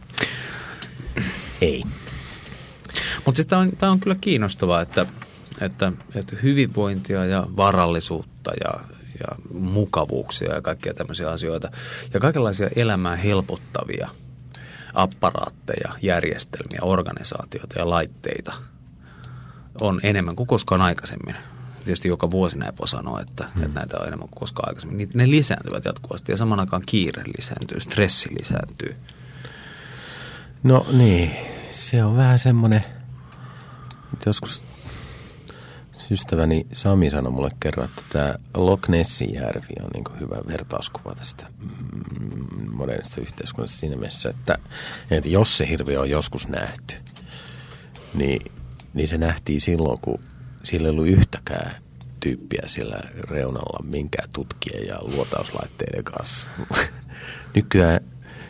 Speaker 2: Ei.
Speaker 1: Mutta siis tämä on, tämä on kyllä kiinnostavaa, että, että, että hyvinvointia ja varallisuutta ja, ja mukavuuksia ja kaikkia tämmöisiä asioita ja kaikenlaisia elämää helpottavia apparaatteja, järjestelmiä, organisaatioita ja laitteita on enemmän kuin koskaan aikaisemmin. Tietysti joka vuosi näin voi sanoa, että, hmm. että näitä on enemmän kuin koskaan aikaisemmin. Ne lisääntyvät jatkuvasti ja saman aikaan kiire lisääntyy, stressi lisääntyy.
Speaker 2: No niin, se on vähän semmoinen, joskus ystäväni Sami sanoi mulle kerran, että tämä Loch Nessin järvi on niin kuin hyvä vertauskuva tästä modernista yhteiskunnasta siinä mielessä, että, että jos se hirviö on joskus nähty, niin, niin se nähtiin silloin, kun sillä ei ollut yhtäkään tyyppiä siellä reunalla minkään tutkien ja luotauslaitteiden kanssa. Nykyään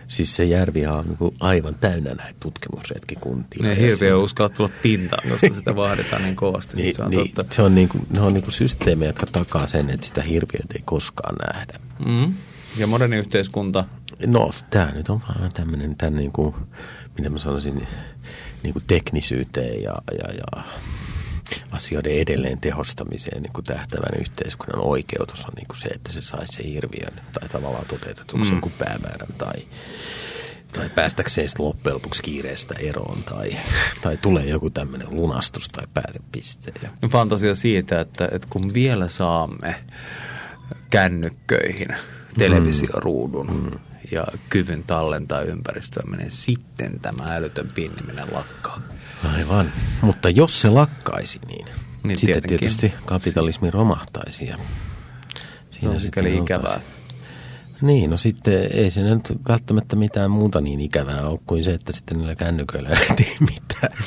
Speaker 2: Siis se järvi on niin aivan täynnä näitä tutkimusretkikuntia.
Speaker 1: Ne hirviö uskalla tulla pintaan, koska sitä vaaditaan niin kovasti.
Speaker 2: Niin,
Speaker 1: se on
Speaker 2: niin,
Speaker 1: totta.
Speaker 2: se on niin kuin, ne on niin kuin systeemejä, jotka takaa sen, että sitä hirviötä ei koskaan nähdä.
Speaker 1: Mm. Ja moderni yhteiskunta?
Speaker 2: No, tämä nyt on vaan tämmöinen, tämän niin kuin, mitä mä sanoisin, niin kuin teknisyyteen ja, ja, ja asioiden edelleen tehostamiseen niin kuin tähtävän yhteiskunnan oikeutus on niin kuin se, että se saisi se hirviön tai tavallaan toteutetuksi mm. jonkun päämäärän tai, tai päästäkseen sitten loppujen lopuksi kiireestä eroon tai, tai tulee joku tämmöinen lunastus tai päätepiste.
Speaker 1: Fantasia siitä, että, että kun vielä saamme kännykköihin televisioruudun mm. ja kyvyn tallentaa ympäristöä, niin sitten tämä älytön pinniminen lakkaa.
Speaker 2: Aivan. Mutta jos se lakkaisi, niin,
Speaker 1: niin
Speaker 2: sitten
Speaker 1: tietenkin.
Speaker 2: Tietysti kapitalismi romahtaisi. Ja
Speaker 1: siinä on sikäli ikävää.
Speaker 2: Niin, no sitten ei se nyt välttämättä mitään muuta niin ikävää ole kuin se, että sitten niillä kännyköillä ei tee mitään.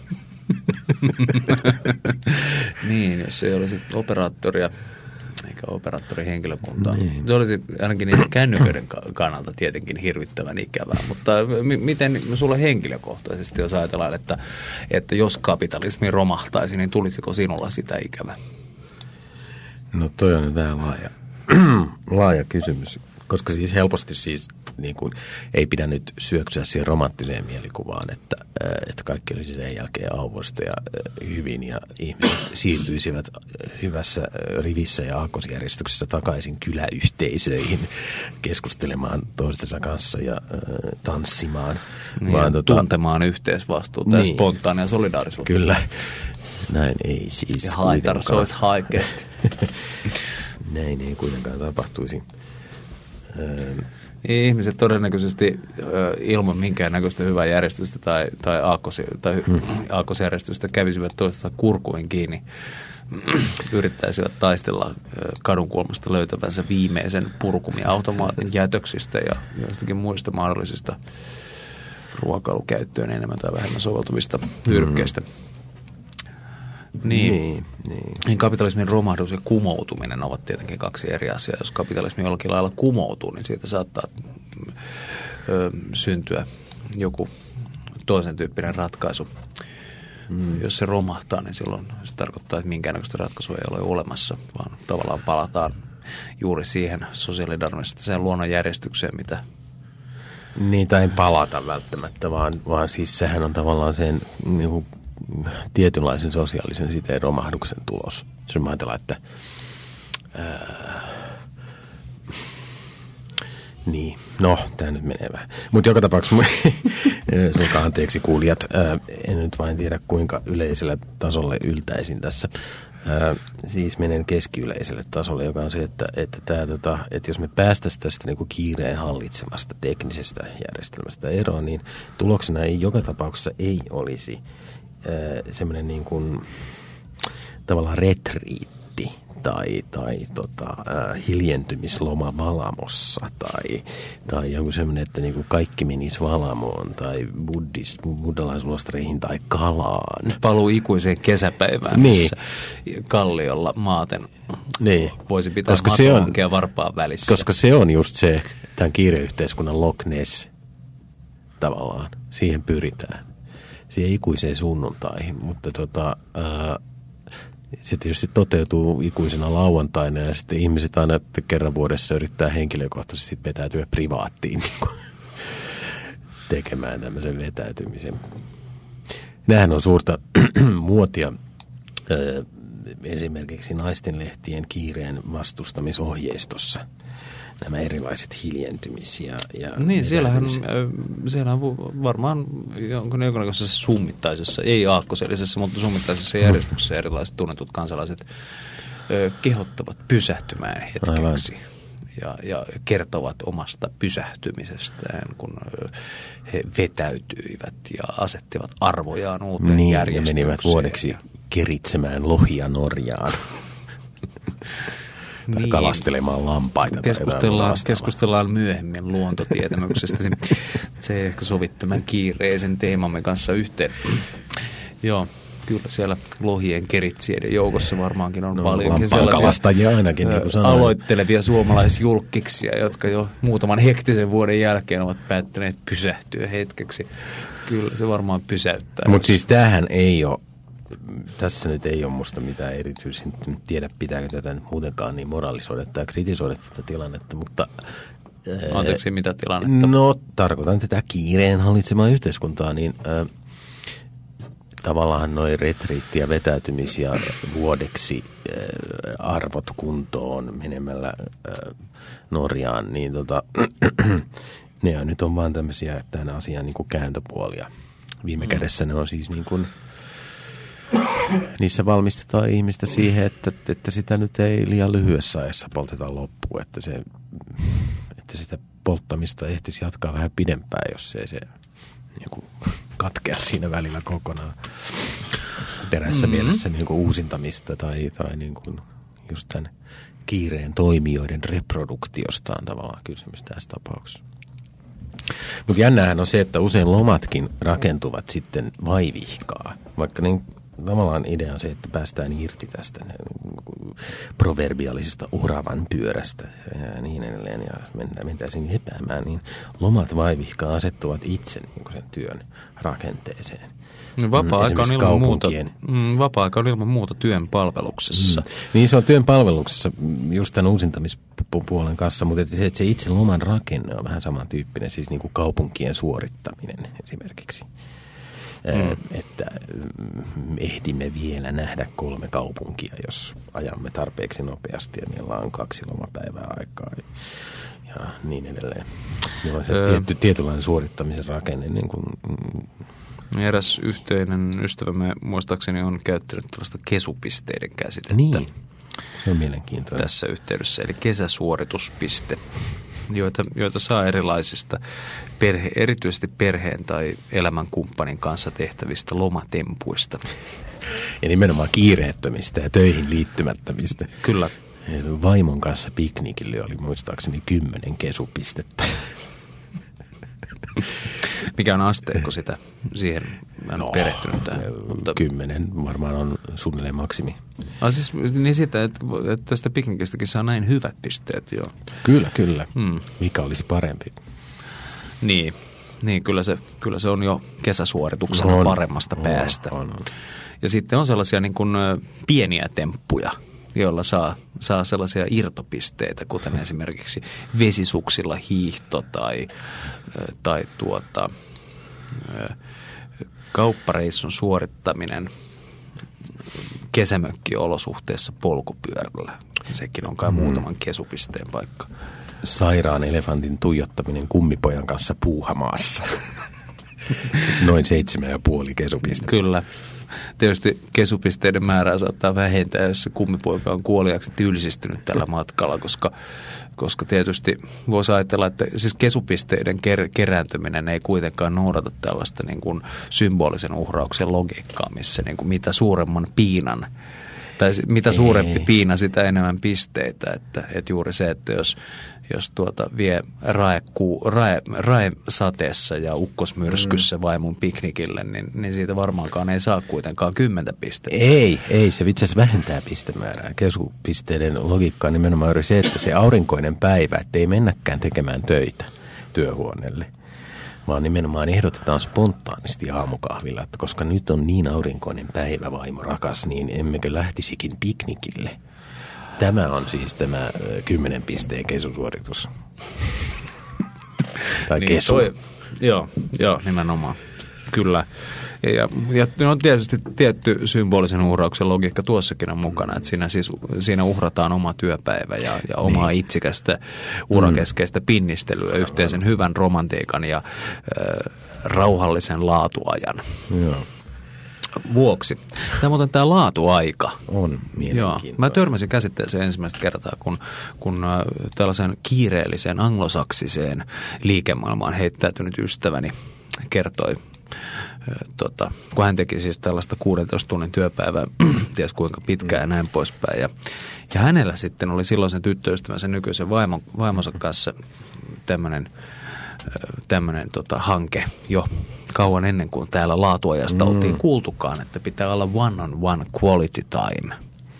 Speaker 1: Niin, jos ei olisi operaattoria eikä operaattorin henkilökuntaa.
Speaker 2: Niin.
Speaker 1: Se olisi ainakin niiden kännyköiden kannalta tietenkin hirvittävän ikävää, mutta m- miten sulle henkilökohtaisesti, jos ajatellaan, että, että jos kapitalismi romahtaisi, niin tulisiko sinulla sitä ikävää?
Speaker 2: No toi on nyt vähän laaja, laaja kysymys, koska siis helposti siis niin kuin, ei pidä nyt syöksyä siihen romanttiseen mielikuvaan, että, että kaikki olisi sen jälkeen auvoista ja hyvin ja ihmiset siirtyisivät hyvässä rivissä ja aakkosjärjestyksessä takaisin kyläyhteisöihin keskustelemaan toistensa kanssa ja äh, tanssimaan.
Speaker 1: Niin,
Speaker 2: vaan,
Speaker 1: tota, tuntemaan yhteisvastuuta niin, ja spontaania solidaarisuutta.
Speaker 2: Kyllä, näin ei siis
Speaker 1: ja haitar soit haikeasti.
Speaker 2: Näin ei kuitenkaan tapahtuisi.
Speaker 1: Ihmiset todennäköisesti ilman minkäännäköistä hyvää järjestystä tai, tai, aakkos, tai hmm. aakkosjärjestystä kävisivät toistaan kurkuin kiinni, yrittäisivät taistella kadunkulmasta löytävänsä viimeisen purkumiautomaatin jätöksistä ja joistakin muista mahdollisista ruokailukäyttöön enemmän tai vähemmän soveltuvista hyödykkeistä. Hmm. Niin, niin, niin. niin kapitalismin romahdus ja kumoutuminen ovat tietenkin kaksi eri asiaa. Jos kapitalismi jollakin lailla kumoutuu, niin siitä saattaa ö, syntyä joku toisen tyyppinen ratkaisu. Mm. Jos se romahtaa, niin silloin se tarkoittaa, että minkäännäköistä ratkaisua ei ole olemassa, vaan tavallaan palataan juuri siihen sosiaalidarmistiseen luonnonjärjestykseen, mitä...
Speaker 2: Niitä ei palata välttämättä, vaan, vaan siis sehän on tavallaan sen... Niin kuin tietynlaisen sosiaalisen siteen romahduksen tulos. Jos mä ajatellaan, että ää, niin, no, tämä nyt menee vähän. Mutta joka tapauksessa, sulkaa anteeksi kuulijat, ää, en nyt vain tiedä kuinka yleisellä tasolle yltäisin tässä. Ää, siis menen keskiyleiselle tasolle, joka on se, että, että, tää, tota, että jos me päästäisiin tästä niinku kiireen hallitsemasta teknisestä järjestelmästä eroon, niin tuloksena ei joka tapauksessa ei olisi semmoinen niin kuin tavallaan retriitti tai, tai tota, äh, hiljentymisloma Valamossa tai, tai joku semmoinen, että niin kuin kaikki menisi Valamoon tai buddhist, buddhalaisluostareihin tai Kalaan.
Speaker 1: Paluu ikuiseen kesäpäivään,
Speaker 2: niin.
Speaker 1: missä kalliolla maaten
Speaker 2: niin.
Speaker 1: voisi pitää matoankea varpaan välissä.
Speaker 2: Koska se on just se, tämän kiireyhteiskunnan Loch Ness tavallaan, siihen pyritään. Siihen ikuiseen sunnuntaihin, mutta tota, ää, se tietysti toteutuu ikuisena lauantaina ja sitten ihmiset aina kerran vuodessa yrittää henkilökohtaisesti vetäytyä privaattiin niin kuin, tekemään tämmöisen vetäytymisen. Nämähän on suurta muotia ää, esimerkiksi naistenlehtien kiireen vastustamisohjeistossa. Nämä erilaiset hiljentymis- ja, ja
Speaker 1: niin, siellähän, siellähän varmaan jonkunnäköisessä summittaisessa, ei aakkosellisessa, mutta summittaisessa järjestyksessä erilaiset tunnetut kansalaiset ö, kehottavat pysähtymään hetkeksi ja, ja kertovat omasta pysähtymisestään, kun ö, he vetäytyivät ja asettivat arvojaan uuteen
Speaker 2: niin,
Speaker 1: järjestykseen.
Speaker 2: Niin, menivät vuodeksi keritsemään lohia Norjaan. Tai niin. kalastelemaan lampaita.
Speaker 1: Keskustellaan, keskustellaan myöhemmin luontotietämyksestä. Se ei ehkä sovi tämän kiireisen teemamme kanssa yhteen. Joo, kyllä siellä lohien keritsijöiden joukossa varmaankin on
Speaker 2: no,
Speaker 1: paljonkin sellaisia
Speaker 2: ainakin, niin kuin
Speaker 1: aloittelevia suomalaisjulkkiksia, jotka jo muutaman hektisen vuoden jälkeen ovat päättäneet pysähtyä hetkeksi. Kyllä se varmaan pysäyttää.
Speaker 2: Mutta siis tämähän ei ole, tässä nyt ei ole musta mitään erityisesti, nyt tiedä pitääkö tätä nyt muutenkaan niin moralisoida tai kritisoida tätä tilannetta, mutta...
Speaker 1: Anteeksi, mitä tilannetta?
Speaker 2: No, tarkoitan tätä kiireen hallitsemaa yhteiskuntaa, niin äh, tavallaan noin retriitti- ja vetäytymisiä vuodeksi äh, arvot kuntoon menemällä äh, Norjaan, niin tota, ne on, nyt on vaan tämmöisiä tämän asian niin kuin kääntöpuolia. Viime mm. kädessä ne on siis niin kuin, niissä valmistetaan ihmistä siihen, että, että sitä nyt ei liian lyhyessä ajassa polteta loppuun, että se... että sitä polttamista ehtisi jatkaa vähän pidempään, jos ei se joku katkea siinä välillä kokonaan perässä mm-hmm. mielessä niin kuin uusintamista tai, tai niin kuin just tämän kiireen toimijoiden reproduktiosta on tavallaan kysymys tässä tapauksessa. Mutta jännähän on se, että usein lomatkin rakentuvat sitten vaivihkaa, vaikka niin tavallaan idea on se, että päästään irti tästä proverbiaalisesta oravan pyörästä ja niin edelleen, ja mentäisiin lepäämään, niin lomat vaivihkaa asettuvat itse niin kuin sen työn rakenteeseen.
Speaker 1: No, vapaa-aika on, ilman muuta, mm, vapaa-aika on ilman muuta työn palveluksessa. Mm.
Speaker 2: Niin se on työn palveluksessa just tämän uusintamispuolen kanssa, mutta se, että se itse loman rakenne on vähän samantyyppinen, siis niin kuin kaupunkien suorittaminen esimerkiksi. Mm. Että ehdimme vielä nähdä kolme kaupunkia, jos ajamme tarpeeksi nopeasti ja niillä on kaksi lomapäivää aikaa ja, ja niin edelleen. Niillä on se öö. tietty, tietynlainen suorittamisen rakenne. Niin kuin, mm.
Speaker 1: Eräs yhteinen ystävämme muistaakseni on käyttänyt tällaista kesupisteiden käsitettä.
Speaker 2: Niin, se on mielenkiintoinen.
Speaker 1: Tässä yhteydessä, eli kesäsuorituspiste. Joita, joita saa erilaisista, perhe, erityisesti perheen tai elämänkumppanin kanssa tehtävistä lomatempuista.
Speaker 2: Ja nimenomaan kiireettömistä ja töihin liittymättömistä.
Speaker 1: Kyllä.
Speaker 2: Vaimon kanssa piknikille oli muistaakseni kymmenen kesupistettä.
Speaker 1: Mikä on asteikko sitä? Siihen mä en no, ole perehtynyt tähän.
Speaker 2: Mutta... Kymmenen varmaan on suunnilleen maksimi.
Speaker 1: Ah, siis niin sitä, että, että tästä piknikistäkin saa näin hyvät pisteet jo.
Speaker 2: Kyllä, kyllä. Hmm. Mikä olisi parempi?
Speaker 1: Niin, niin kyllä, se, kyllä se on jo kesäsuorituksena on, paremmasta on, päästä. On, on. Ja sitten on sellaisia niin kuin pieniä temppuja, joilla saa, saa sellaisia irtopisteitä, kuten esimerkiksi vesisuksilla hiihto tai, tai tuota, kauppareissun suorittaminen kesämökkiolosuhteessa polkupyörällä. Sekin on kai mm. muutaman kesupisteen paikka.
Speaker 2: Sairaan elefantin tuijottaminen kummipojan kanssa puuhamaassa. Noin seitsemän ja puoli kesupistettä.
Speaker 1: Kyllä. Tietysti kesupisteiden määrää saattaa vähentää, jos se kummipoika on kuoliaksi tylsistynyt tällä matkalla, koska, koska tietysti voisi ajatella, että siis kesupisteiden ker- kerääntyminen ei kuitenkaan noudata tällaista niin kuin symbolisen uhrauksen logiikkaa, missä niin kuin mitä suuremman piinan, tai mitä suurempi ei. piina, sitä enemmän pisteitä, että, että juuri se, että jos jos tuota vie raekuu, rae, raesateessa ja ukkosmyrskyssä mm. vaimon piknikille, niin, niin siitä varmaankaan ei saa kuitenkaan kymmentä pistettä.
Speaker 2: Ei, ei. Se itse asiassa vähentää pistemäärää. Kesupisteiden logiikka on nimenomaan juuri se, että se aurinkoinen päivä, että ei mennäkään tekemään töitä työhuoneelle, vaan nimenomaan ehdotetaan spontaanisti aamukahvilla, että koska nyt on niin aurinkoinen päivä, vaimo rakas, niin emmekö lähtisikin piknikille. Tämä on siis tämä kymmenen pisteen kesusuoritus. Tai niin, kesu. Toi,
Speaker 1: joo, joo, nimenomaan. Kyllä. Ja, ja, ja on tietysti tietty symbolisen uhrauksen logiikka tuossakin on mukana, että siinä, siis, siinä uhrataan oma työpäivä ja, ja omaa niin. itsikästä urakeskeistä pinnistelyä mm. yhteisen hyvän romantiikan ja äh, rauhallisen laatuajan.
Speaker 2: Joo.
Speaker 1: Vuoksi. Tämä muuten tämä laatuaika.
Speaker 2: On mielenkiintoista.
Speaker 1: Joo. Mä törmäsin käsitteeseen ensimmäistä kertaa, kun, kun tällaisen kiireelliseen anglosaksiseen liikemaailmaan heittäytynyt ystäväni kertoi, tota, kun hän teki siis tällaista kuudentoista tunnin työpäivää, ties kuinka pitkään ja näin poispäin. Ja, ja hänellä sitten oli silloin sen tyttöystävänsä nykyisen vaimon, vaimonsa kanssa tämmöinen tämmöinen tota, hanke jo kauan ennen kuin täällä laatuajasta
Speaker 2: Mm.
Speaker 1: oltiin kuultukaan, että pitää olla one on one quality time.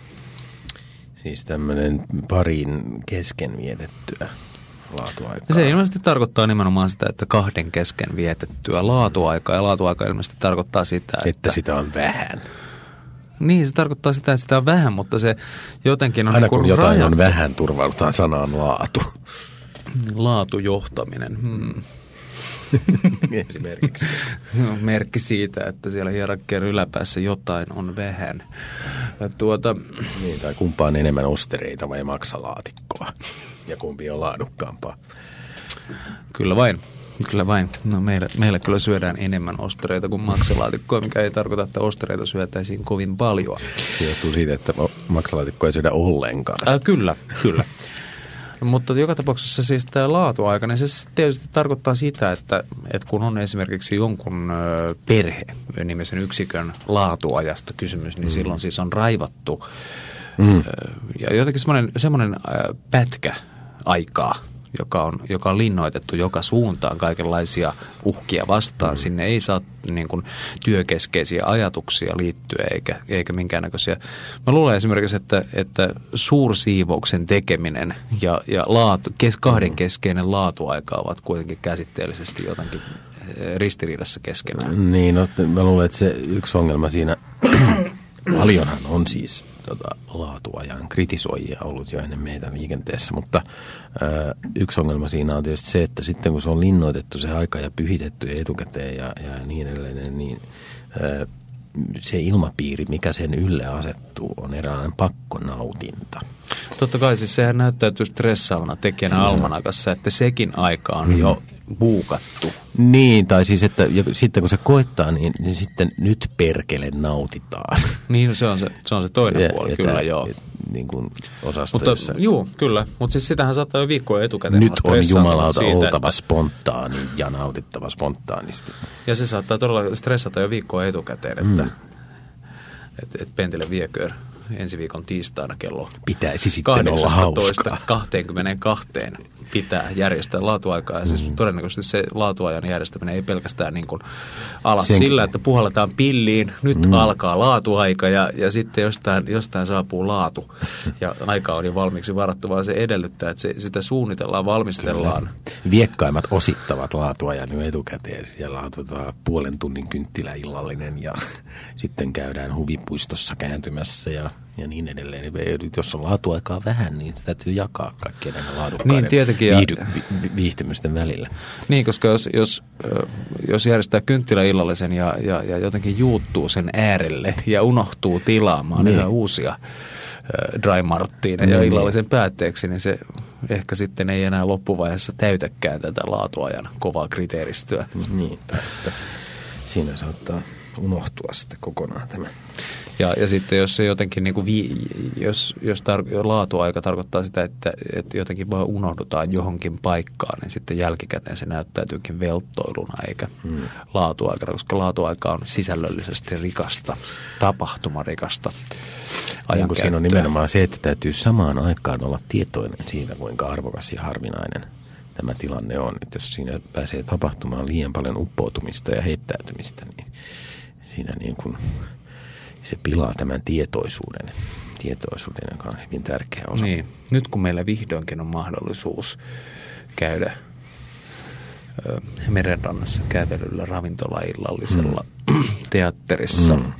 Speaker 2: Siis tämmöinen parin kesken vietettyä laatuaikaa.
Speaker 1: Ja se ilmeisesti tarkoittaa nimenomaan sitä, että kahden kesken vietettyä laatuaikaa. Ja laatuaika ilmeisesti tarkoittaa sitä, että...
Speaker 2: Että sitä on vähän.
Speaker 1: Niin, se tarkoittaa sitä, että sitä on vähän, mutta se jotenkin on...
Speaker 2: Aina
Speaker 1: niin
Speaker 2: kun jotain
Speaker 1: rajat...
Speaker 2: on vähän, turvaudutaan sanaan laatu.
Speaker 1: Laatujohtaminen. Hmm.
Speaker 2: Esimerkiksi.
Speaker 1: No, merkki siitä, että siellä hierarkian yläpäässä jotain on vähän. Ja tuota...
Speaker 2: Niin, tai kumpaa on enemmän ostereita vai maksalaatikkoa. Ja kumpi on laadukkaampaa.
Speaker 1: Kyllä vain. Kyllä vain. No meillä, meillä kyllä syödään enemmän ostereita kuin maksalaatikkoa, mikä ei tarkoita, että ostereita syötäisiin kovin paljon.
Speaker 2: Se johtuu siitä, että maksalaatikkoa ei syödä ollenkaan.
Speaker 1: Äh, kyllä, kyllä. Mutta joka tapauksessa siis tämä laatuaika, niin se tietysti tarkoittaa sitä, että, että kun on esimerkiksi jonkun ö, perhe nimisen yksikön laatuajasta kysymys, niin mm. silloin siis on raivattu mm. ö, ja jotenkin semmoinen, semmoinen ö, pätkä aikaa, joka on, joka on linnoitettu joka suuntaan kaikenlaisia uhkia vastaan. Mm. Sinne ei saa niin kuin, työkeskeisiä ajatuksia liittyä eikä, eikä minkäännäköisiä. Mä luulen esimerkiksi, että, että suursiivouksen tekeminen ja, ja laatu, kes, kahden keskeinen laatuaika ovat kuitenkin käsitteellisesti jotenkin ristiriidassa keskenään.
Speaker 2: Niin, no, mä luulen, että se yksi ongelma siinä, paljonhan on siis tota, laatuajan kritisoijia ollut jo ennen meitä liikenteessä, mutta ää, yksi ongelma siinä on tietysti se, että sitten kun se on linnoitettu se aika ja pyhitetty etukäteen ja, ja niin edelleen, niin ää, se ilmapiiri, mikä sen ylle asettuu, on eräänlainen pakkonautinta.
Speaker 1: Totta kai siis sehän näyttäytyy stressaavana tekijänä no. almanakassa, että sekin aika on mm. jo buukattu.
Speaker 2: Niin, tai siis, että sitten kun se koittaa, niin, niin sitten nyt perkele nautitaan.
Speaker 1: Niin, se on se, se, on se toinen
Speaker 2: ja,
Speaker 1: puoli,
Speaker 2: ja
Speaker 1: kyllä
Speaker 2: tämä,
Speaker 1: joo.
Speaker 2: Niin kuin osasto,
Speaker 1: mutta,
Speaker 2: jossa...
Speaker 1: Juu, kyllä, mutta siis sitähän saattaa jo viikkoa etukäteen.
Speaker 2: Nyt on jumalauta
Speaker 1: siitä,
Speaker 2: oltava
Speaker 1: että...
Speaker 2: spontaani ja nautittava spontaanisti.
Speaker 1: Ja se saattaa todella stressata jo viikkoa etukäteen, että mm. et, et Pentille vieköön ensi viikon tiistaina kello
Speaker 2: pitäisi sitten olla hauskaa.
Speaker 1: kaksikymmentäkaksi pitää järjestää laatuaikaa. Ja siis mm. todennäköisesti se laatuajan järjestäminen ei pelkästään niin kuin alas Sen... sillä, että puhalletaan pilliin, nyt mm. alkaa laatuaika ja, ja sitten jostain, jostain saapuu laatu. Ja aika on jo valmiiksi varattu, vaan se edellyttää, että se, sitä suunnitellaan, valmistellaan.
Speaker 2: Kyllä. Viekkaimmat osittavat laatuajan jo etukäteen. Siellä on tuota, puolen tunnin kynttiläillallinen ja sitten käydään huvipuistossa kääntymässä ja ja niin edelleen. Jos on laatuaikaa vähän, niin sitä täytyy jakaa kaikkien näiden laadukkaiden niin, viihdy, vi, viihtymysten välillä.
Speaker 1: Niin, koska jos, jos, jos järjestää kynttiläillallisen ja, ja, ja jotenkin juuttuu sen äärelle ja unohtuu tilaamaan niin. uusia äh, dry marttiineja niin, ja illallisen niin. päätteeksi, niin se ehkä sitten ei enää loppuvaiheessa täytäkään tätä laatuajan kovaa kriteeristöä.
Speaker 2: Niin, että siinä saattaa unohtua sitten kokonaan tämä.
Speaker 1: Ja, ja sitten jos se jotenkin, niin kuin vi, jos, jos tar- laatuaika tarkoittaa sitä, että, että jotenkin vaan unohdutaan johonkin paikkaan, niin sitten jälkikäteen se näyttäytyykin velttoiluna eikä hmm. laatuaikana, koska laatuaika on sisällöllisesti rikasta, tapahtumarikasta ajankäyttöä.
Speaker 2: Siinä on nimenomaan se, että täytyy samaan aikaan olla tietoinen siitä, kuinka arvokas ja harvinainen tämä tilanne on. Että jos siinä pääsee tapahtumaan liian paljon uppoutumista ja heittäytymistä, niin siinä niin kuin... se pilaa tämän tietoisuuden, tietoisuuden, joka on hyvin tärkeä osa.
Speaker 1: Niin. Nyt kun meillä vihdoinkin on mahdollisuus käydä ö, merenrannassa kävelyllä, ravintolaillallisella, mm. teatterissa mm.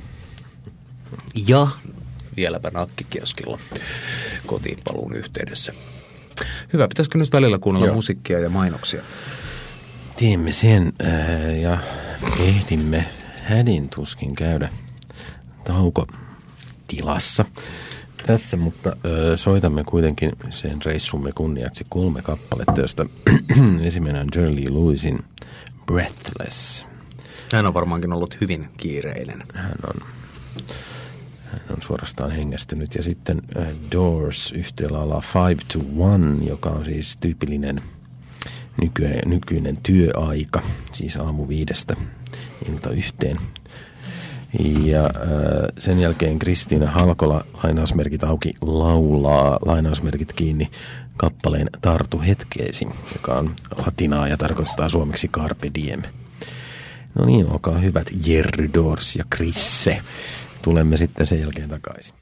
Speaker 1: ja vieläpä nakkikioskilla kotiinpaluun yhteydessä. Hyvä, pitäisikö nyt välillä kuunnella Joo. musiikkia ja mainoksia?
Speaker 2: Teemme sen ää, ja ehdimme hädin tuskin käydä taukotilassa tässä, mutta ö, soitamme kuitenkin sen reissumme kunniaksi kolme kappaletta, josta ensimmäinen on Jerry Lee Lewisin Breathless.
Speaker 1: Hän on varmaankin ollut hyvin kiireinen.
Speaker 2: Hän on, hän on suorastaan hengästynyt. Ja sitten äh, Doors yhteenlaulaa Five to One, joka on siis tyypillinen nyky- nykyinen työaika, siis aamu viidestä ilta yhteen. Ja äh, sen jälkeen Kristiina Halkola, lainausmerkit auki, laulaa, lainausmerkit kiinni, kappaleen Tartu hetkeesi, joka on latinaa ja tarkoittaa suomeksi carpe diem. No niin, olkaa hyvät Jerry Dors ja Krisse. Tulemme sitten sen jälkeen takaisin.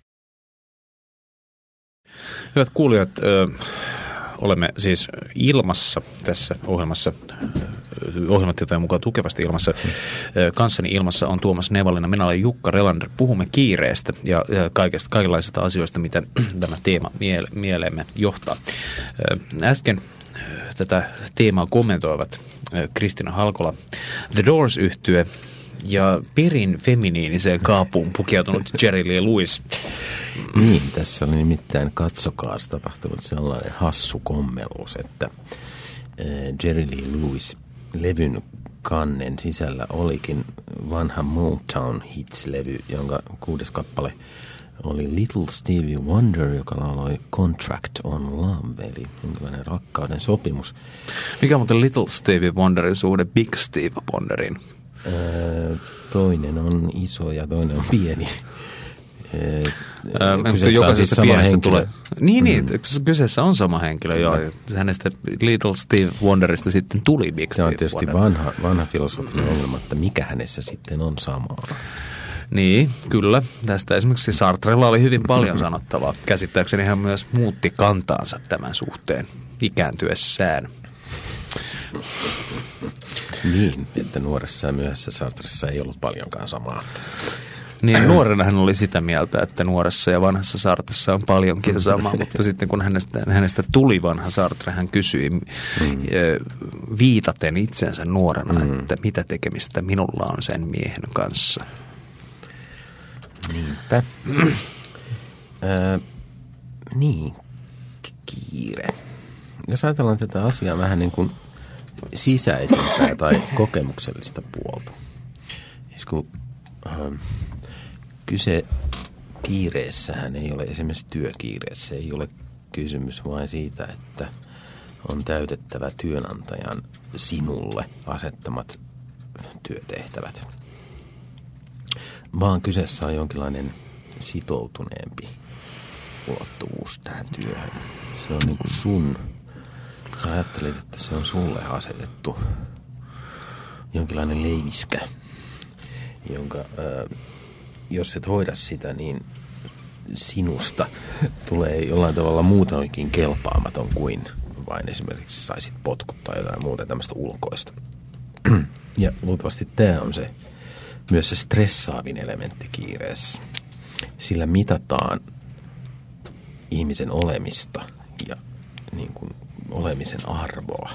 Speaker 1: Hyvät kuulijat, ö, olemme siis ilmassa tässä ohjelmassa, ohjelmatietojen mukaan tukevasti ilmassa. Ö, kanssani ilmassa on Tuomas Nevalina, minä olen Jukka Relander. Puhumme kiireestä ja, ja kaikesta, kaikenlaisista asioista, mitä tämä teema miele, mieleemme johtaa. Ö, äsken tätä teemaa kommentoivat Kristiina Halkola, The Doors-yhtye ja perin feminiiniseen kaapuun pukeutunut Jerry Lee Lewis.
Speaker 2: Niin, tässä oli nimittäin katsokaas tapahtunut sellainen hassu kommellus, että Jerry Lee Lewis levyn kannen sisällä olikin vanha Motown Hits-levy, jonka kuudes kappale oli Little Stevie Wonder, joka lauloi Contract on Love, eli jonkinlainen rakkauden sopimus.
Speaker 1: Mikä on muuten Little Stevie Wonderin suhde Big Stevie Wonderiin?
Speaker 2: Öö, toinen on iso ja toinen on pieni. Öö,
Speaker 1: öö, kyseessä on siis sama henkilö. Tulee. Niin, niin mm. kyseessä on sama henkilö, joo. Hänestä Little Stevie Wonderista sitten tuli Big Stevie Wonder. Se on tietysti vanha,
Speaker 2: vanha filosofinen mm. ongelma, että mikä hänessä sitten on samaa.
Speaker 1: Niin, kyllä. Tästä esimerkiksi Sartrella oli hyvin paljon sanottavaa. Käsittääkseni hän myös muutti kantaansa tämän suhteen ikääntyessään.
Speaker 2: Niin, että nuoressa ja myöhässä Sartressa ei ollut paljonkaan samaa.
Speaker 1: Niin, nuorena hän oli sitä mieltä, että nuoressa ja vanhassa Sartressa on paljonkin samaa, mutta sitten kun hänestä, hänestä tuli vanha Sartre, hän kysyi mm. viitaten itsensä nuorena, mm. että mitä tekemistä minulla on sen miehen kanssa.
Speaker 2: Niinpä. Ö, niin, kiire. Jos ajatellaan tätä asiaa vähän niin kuin sisäisempää tai kokemuksellista puolta. Siis kun äh, kyse kiireessähän ei ole esimerkiksi työkiireessä, ei ole kysymys vain siitä, että on täytettävä työnantajan sinulle asettamat työtehtävät. Vaan kyseessä on jonkinlainen sitoutuneempi ulottuvuus tähän työhön. Se on niin kuin sun, sä ajattelit, että se on sulle asetettu jonkinlainen leiviskä, jonka ää, jos et hoida sitä, niin sinusta tulee jollain tavalla muutoinkin kelpaamaton kuin vain esimerkiksi saisit potkut tai jotain muuta tämmöistä ulkoista. Ja luultavasti tämä on se myös se stressaavin elementti kiireessä. Sillä mitataan ihmisen olemista ja niin kuin olemisen arvoa.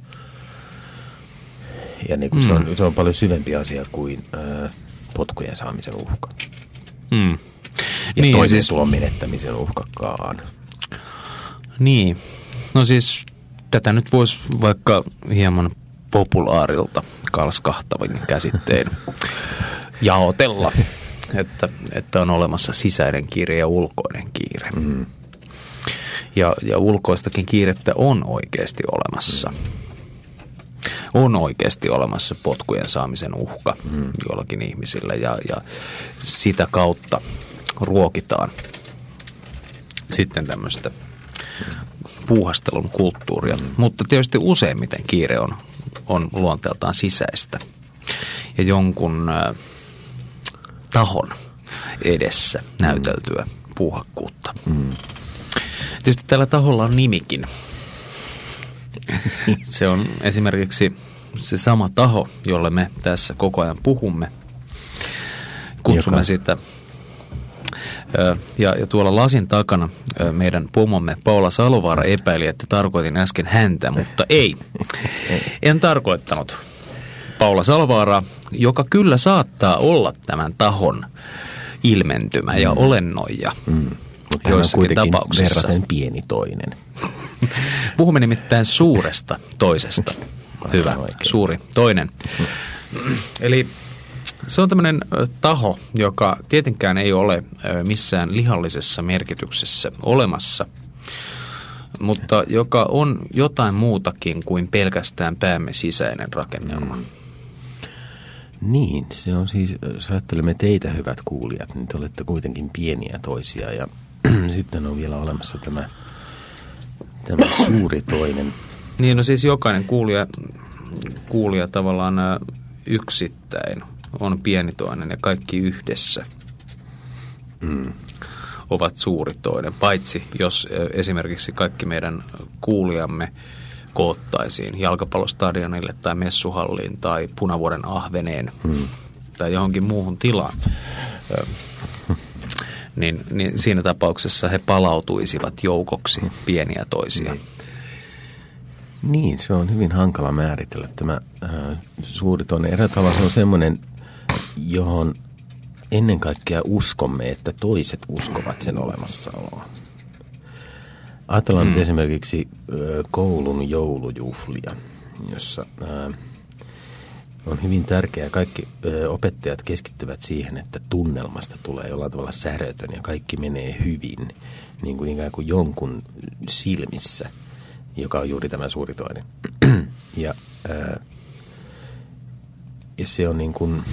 Speaker 2: Ja niin kuin mm. se, on, se on paljon syvempi asia kuin ää, potkujen saamisen uhka.
Speaker 1: Mm.
Speaker 2: Ja
Speaker 1: niin,
Speaker 2: toimeentulon siis menettämisen uhkakaan.
Speaker 1: Niin. No siis tätä nyt voisi vaikka hieman populaarilta kalskahtavin käsittein jaotella, että, että on olemassa sisäinen kiire ja ulkoinen kiire. Mm. Ja, ja ulkoistakin kiirettä on oikeasti olemassa. Mm. On oikeasti olemassa potkujen saamisen uhka mm. jollakin ihmisillä ja, ja sitä kautta ruokitaan sitten tämmöistä puuhastelun kulttuuria. Mm. Mutta tietysti useimmiten kiire on, on luonteeltaan sisäistä ja jonkun äh, tahon edessä mm. näyteltyä puuhakkuutta. Mm. Tietysti tällä taholla on nimikin. Se on esimerkiksi se sama taho, jolle me tässä koko ajan puhumme. Kutsumme Joka. sitä. Ja, ja tuolla lasin takana meidän pomomme Paula Salovaara epäili, että tarkoitin äsken häntä, mutta ei. En tarkoittanut Paula Salovaaraa, joka kyllä saattaa olla tämän tahon ilmentymä ja mm. olennoija. Mm.
Speaker 2: Mutta hän on kuitenkin verraten pieni toinen.
Speaker 1: Puhumme nimittäin suuresta toisesta. Hyvä, suuri toinen. Eli se on tämmöinen taho, joka tietenkään ei ole missään lihallisessa merkityksessä olemassa, mutta joka on jotain muutakin kuin pelkästään päämme sisäinen rakennelma. Mm.
Speaker 2: Niin, se on siis, jos ajattelemme teitä hyvät kuulijat, niin te olette kuitenkin pieniä toisia ja sitten on vielä olemassa tämä, tämä suuri toinen.
Speaker 1: Niin, no siis jokainen kuulija, kuulija tavallaan yksittäin on pienitoinen ja kaikki yhdessä mm. ovat suuritoinen. Paitsi jos esimerkiksi kaikki meidän kuulijamme koottaisiin jalkapallostadionille tai messuhalliin tai Punavuoren ahveneen mm. tai johonkin muuhun tilaan, niin, niin siinä tapauksessa he palautuisivat joukoksi pieniä toisia.
Speaker 2: Mm. Niin, se on hyvin hankala määritellä. Tämä äh, suuritoinen eräällä tavalla se on semmoinen, johon ennen kaikkea uskomme, että toiset uskovat sen olemassaoloa. Ajatellaan mm. nyt esimerkiksi äh, koulun joulujuhlia, jossa äh, on hyvin tärkeää. Kaikki äh, opettajat keskittyvät siihen, että tunnelmasta tulee jollain tavalla särötön ja kaikki menee hyvin, niin kuin ikään kuin jonkun silmissä, joka on juuri tämä suuritoinen. ja, ää, ja se on niin kuin,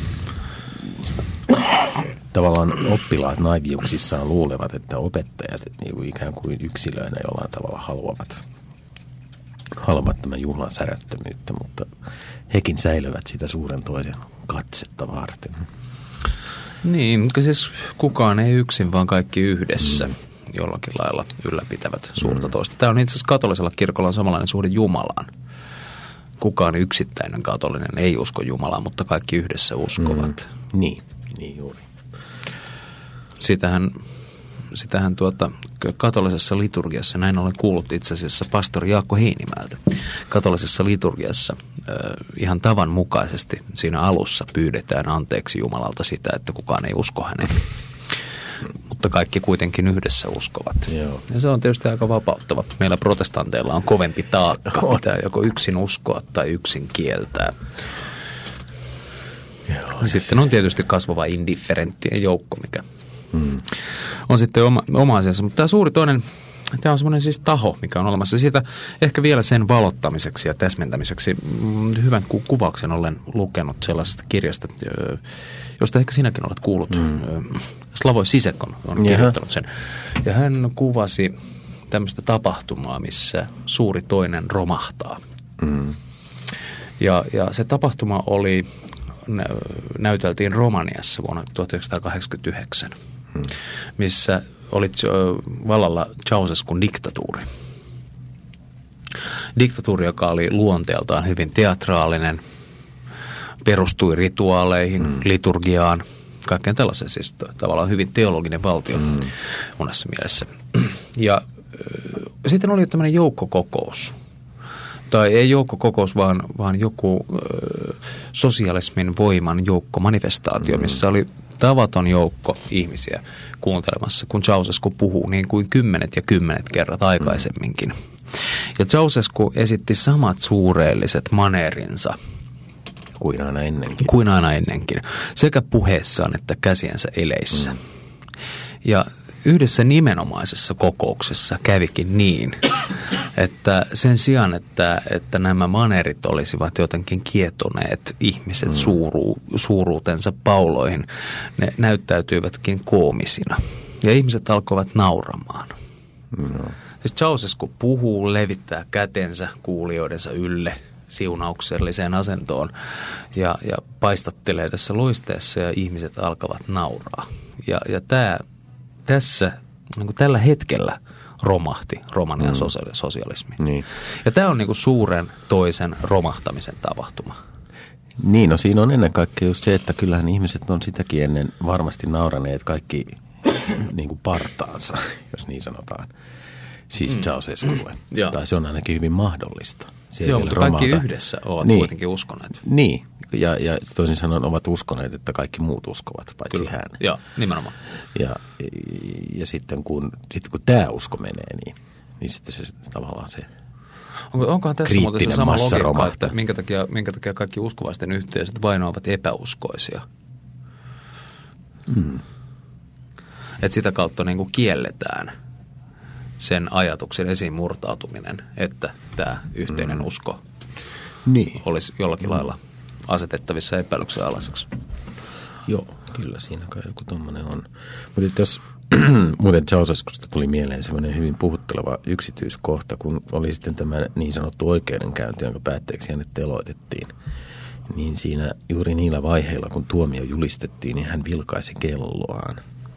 Speaker 2: tavallaan oppilaat naiviuksissaan luulevat, että opettajat niin kuin ikään kuin yksilöinä jollain tavalla haluavat, haluavat tämän juhlan säröttömyyttä, mutta hekin säilyvät sitä suuren toisen katsetta varten.
Speaker 1: Niin, siis kukaan ei yksin, vaan kaikki yhdessä. Mm. Jollakin lailla ylläpitävät suurta toista. Tämä on itse asiassa katolisella kirkolla on samanlainen suhde Jumalaan. Kukaan yksittäinen katolinen ei usko Jumalaan, mutta kaikki yhdessä uskovat.
Speaker 2: Mm. Niin, niin juuri.
Speaker 1: Sitähän, sitähän tuota, katolisessa liturgiassa, näin olen kuullut itse asiassa pastori Jaakko Heinimäeltä. Katolisessa liturgiassa äh, ihan tavan mukaisesti siinä alussa pyydetään anteeksi Jumalalta sitä, että kukaan ei usko häneen. Mutta kaikki kuitenkin yhdessä uskovat.
Speaker 2: Joo. Ja
Speaker 1: se on tietysti aika vapauttava. Meillä protestanteilla on kovempi taakka, pitää joko yksin uskoa tai yksin kieltää. Joo, sitten on tietysti kasvava indifferenttien joukko, mikä hmm. on sitten oma, oma asiassa. Mutta tämä suuri toinen, tämä on semmoinen siis taho, mikä on olemassa. Siitä ehkä vielä sen valottamiseksi ja täsmentämiseksi hyvän ku- kuvauksen olen lukenut sellaisesta kirjasta, josta ehkä sinäkin olet kuullut. Hmm. Slavoj Zizek on, on kirjoittanut sen. Ja hän kuvasi tämmöistä tapahtumaa, missä suuri toinen romahtaa. Hmm. Ja, ja se tapahtuma oli, näyteltiin Romaniassa vuonna tuhatyhdeksänsataakahdeksankymmentäyhdeksän, hmm. missä oli vallalla Ceausescun diktatuuri. Diktatuuri, joka oli luonteeltaan hyvin teatraalinen, perustui rituaaleihin, mm. liturgiaan, kaikkeen tällaiseen, siis tavallaan hyvin teologinen valtio mm. monessa mielessä. Ja äh, sitten oli tämmöinen joukkokokous, tai ei joukkokokous, vaan, vaan joku äh, sosialismin voiman joukkomanifestaatio, mm. missä oli tavaton joukko ihmisiä kuuntelemassa, kun Ceausescu puhuu niin kuin kymmenet ja kymmenet kerrat aikaisemminkin. Ja Ceausescu esitti samat suureelliset maneerinsa
Speaker 2: kuin aina ennenkin.
Speaker 1: Kuin aina ennenkin, sekä puheessaan että käsiensä eleissä. Mm. Ja yhdessä nimenomaisessa kokouksessa kävikin niin, että sen sijaan, että, että nämä maneerit olisivat jotenkin kietoneet ihmiset mm. suuru, suuruutensa pauloihin, ne näyttäytyivätkin koomisina. Ja ihmiset alkoivat nauramaan. No. Siis Ceausescu puhuu, levittää kätensä kuulijoidensa ylle siunaukselliseen asentoon ja, ja paistattelee tässä loisteessa ja ihmiset alkavat nauraa. Ja, ja tää, tässä, niin kuin tällä hetkellä romahti Romanian mm. sosialismi.
Speaker 2: Niin.
Speaker 1: Ja tämä on niin kuin suuren toisen romahtamisen tapahtuma.
Speaker 2: Niin, no siinä on ennen kaikkea just se, että kyllähän ihmiset on sitäkin ennen varmasti nauraneet kaikki niin kuin partaansa, jos niin sanotaan. Siis mm. Ceausesculle. Tai se on ainakin hyvin mahdollista. Se
Speaker 1: Joo, mutta romahta. Kaikki yhdessä ovat niin. kuitenkin uskoneet.
Speaker 2: Niin, ja, ja toisin sanoen ovat uskoneet, että kaikki muut uskovat, paitsi Kyllä. hän.
Speaker 1: Joo, nimenomaan.
Speaker 2: Ja, ja sitten, kun, sitten kun tämä usko menee, niin, niin sitten se tavallaan se
Speaker 1: Onko, onkohan tässä muuten se sama logiikka, että minkä takia, minkä takia kaikki uskovaisten yhteisöt vainoavat epäuskoisia?
Speaker 2: Mm.
Speaker 1: Että sitä kautta niin kuin kielletään sen ajatuksen esiin murtautuminen, että tämä yhteinen mm. usko
Speaker 2: niin.
Speaker 1: olisi jollakin mm. lailla asetettavissa epäilyksen alaiseksi.
Speaker 2: Joo, kyllä siinä kai joku tommoinen on. Mutta jos muuten Ceausescusta tuli mieleen semmoinen hyvin puhutteleva yksityiskohta, kun oli sitten tämä niin sanottu oikeudenkäynti, jonka päätteeksi hänet teloitettiin. niin siinä juuri niillä vaiheilla, kun tuomio julistettiin, niin hän vilkaisi kelloaan.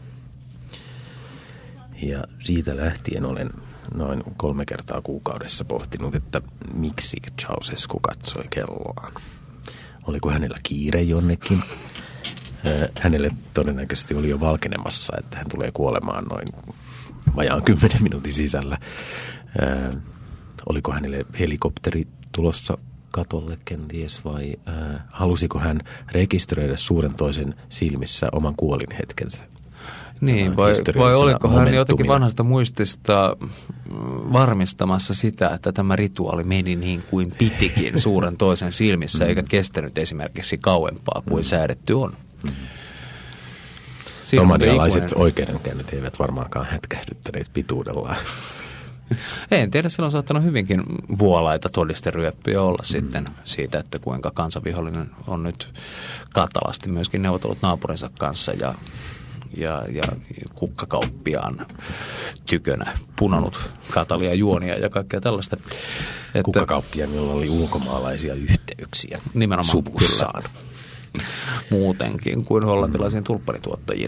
Speaker 2: Ja siitä lähtien olen noin kolme kertaa kuukaudessa pohtinut, että miksi Ceausescu katsoi kelloaan. Oliko hänellä kiire jonnekin? Hänelle todennäköisesti oli jo valkenemassa, että hän tulee kuolemaan noin vajaan kymmenen minuutin sisällä. Oliko hänelle helikopteri tulossa katolle kenties vai halusiko hän rekisteröidä suuren toisen silmissä oman kuolinhetkensä?
Speaker 1: Niin, vai, vai oliko hän jotenkin vanhasta muistista varmistamassa sitä, että tämä rituaali meni niin kuin pitikin suuren toisen silmissä, mm. eikä kestänyt esimerkiksi kauempaa kuin mm. säädetty on? Mm.
Speaker 2: Romanialaiset oikeudenkäynnit eivät varmaankaan hätkähdyttäneet pituudellaan.
Speaker 1: En tiedä, sillä on saattanut hyvinkin vuolaita todisteryöppyjä olla mm. sitten siitä, että kuinka kansanvihollinen on nyt kattavasti myöskin neuvotellut naapurinsa kanssa ja Ja, ja kukkakauppiaan tykönä punonut katalia juonia ja kaikkea tällaista.
Speaker 2: Että kukkakauppiaan, jolla oli ulkomaalaisia yhteyksiä
Speaker 1: nimenomaan
Speaker 2: suvussaan.
Speaker 1: Muutenkin kuin hollantilaisiin tulppanituottajiin.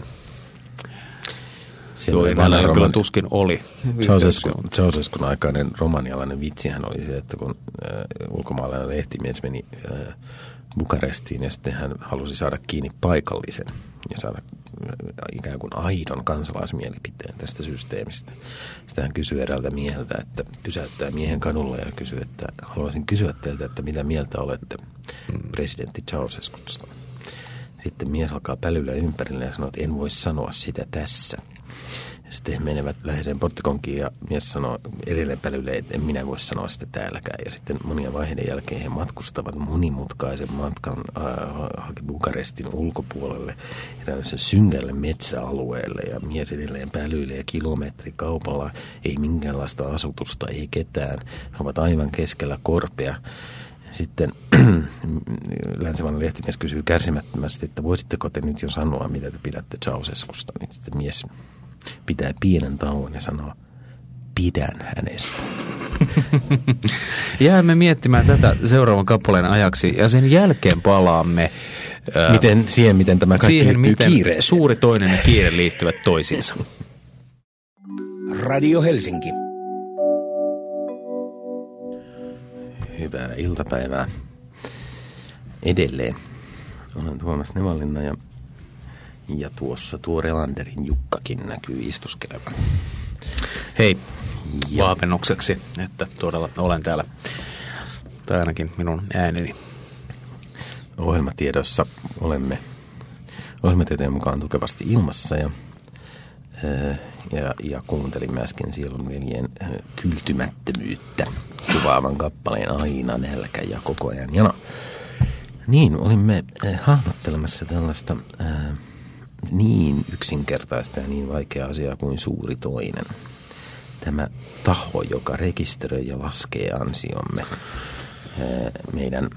Speaker 2: Joihin
Speaker 1: hänellä kyllä tuskin oli.
Speaker 2: Ceausescun aikainen romanialainen vitsihän oli se, että kun äh, ulkomaalainen lehtimies meni äh, Bukarestiin ja sitten hän halusi saada kiinni paikallisen ja saada ikään kuin aidon kansalaismielipiteen tästä systeemistä. Sitten hän kysyi eräältä mieheltä, että pysäyttää miehen kadulla ja kysyi, että haluaisin kysyä teiltä, että mitä mieltä olette presidentti Ceausescusta. Sitten mies alkaa pälyllä ympärille ja sanoo, että en voi sanoa sitä tässä. Sitten he menevät läheiseen porttikonkiin ja mies sanoo edelleen pälylle, että en minä voi sanoa sitä täälläkään. Ja sitten monia vaiheiden jälkeen he matkustavat monimutkaisen matkan äh, Bukarestin ulkopuolelle eräänlaisen synkälle metsäalueelle. Ja mies edelleen pälyilee kilometri kaupalla, ei minkäänlaista asutusta, ei ketään. He ovat aivan keskellä korpea. Sitten länsimainen lehtimies kysyy kärsimättömästi, että voisitteko te nyt jo sanoa, mitä te pidätte Ceausescusta. Niin sitten mies pitää pienen tauon ja sanoo, pidän hänestä.
Speaker 1: Jäämme miettimään tätä seuraavan kappaleen ajaksi ja sen jälkeen palaamme
Speaker 2: miten, siihen, miten tämä kaikki
Speaker 1: siihen,
Speaker 2: liittyy
Speaker 1: miten
Speaker 2: kiireeseen.
Speaker 1: Suuri toinen ja kiire liittyvät toisiinsa.
Speaker 3: Radio Helsinki.
Speaker 2: Hyvää iltapäivää edelleen. Olen Tuomas Nevalinna ja, ja tuossa tuo Relanderin Jukkakin näkyy istuskelevan.
Speaker 1: Hei, ja vaapennukseksi, että todella olen täällä, tai ainakin minun ääneni.
Speaker 2: Ohjelmatiedossa olemme ohjelmatieteen mukaan tukevasti ilmassa ja, ja, ja kuuntelimme äsken Sielunveljen kyltymättömyyttä kuvaavan kappaleen Aina, nälkä ja koko ajan jano. Niin, olimme äh, hahmottelemassa tällaista äh, niin yksinkertaista ja niin vaikeaa asiaa kuin suuri toinen. Tämä taho, joka rekisteröi ja laskee ansiomme äh, meidän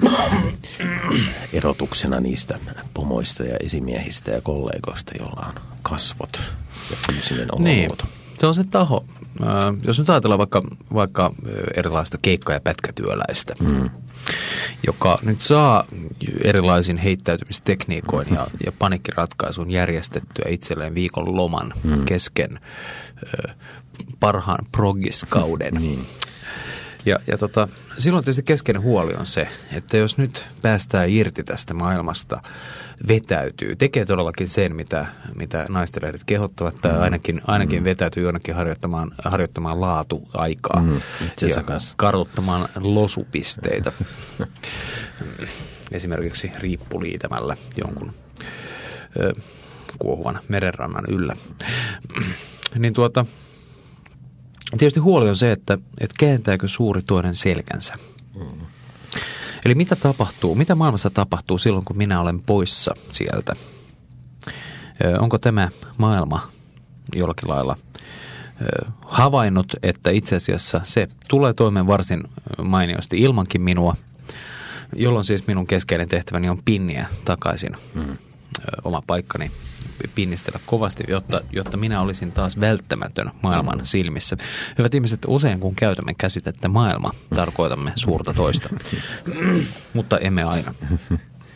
Speaker 2: erotuksena niistä pomoista ja esimiehistä ja kollegoista, joilla on kasvot ja fyysinen olomuoto.
Speaker 1: Niin, se on se taho. Äh, jos nyt ajatellaan vaikka, vaikka erilaista keikka- ja pätkätyöläistä, mm. joka nyt saa erilaisin heittäytymistekniikoin ja, ja paniikkiratkaisuun järjestettyä itselleen viikon loman mm. kesken ö, parhaan proggiskauden. niin. Ja, ja tota, silloin tietysti keskeinen huoli on se, että jos nyt päästään irti tästä maailmasta, vetäytyy, tekee todellakin sen, mitä, mitä naistenlehdet kehottavat, tai ainakin, ainakin mm. vetäytyy jonnekin harjoittamaan, harjoittamaan laatuaikaa mm. ja kartoittamaan losupisteitä. Esimerkiksi riippuliitämällä jonkun ö, kuohuvan merenrannan yllä. niin tuota... Tietysti huoli on se, että, että kääntääkö suuri toinen selkänsä. Mm. Eli mitä tapahtuu, mitä maailmassa tapahtuu silloin, kun minä olen poissa sieltä? Ö, onko tämä maailma jollakin lailla ö, havainnut, että itse asiassa se tulee toimeen varsin mainiosti ilmankin minua, jolloin siis minun keskeinen tehtäväni on pinniä takaisin mm. ö, oma paikkani. Pinnistellä kovasti, jotta, jotta minä olisin taas välttämätön maailman silmissä. Hyvät ihmiset, usein kun käytämme käsitettä maailma, tarkoitamme suurta toista, mutta emme aina.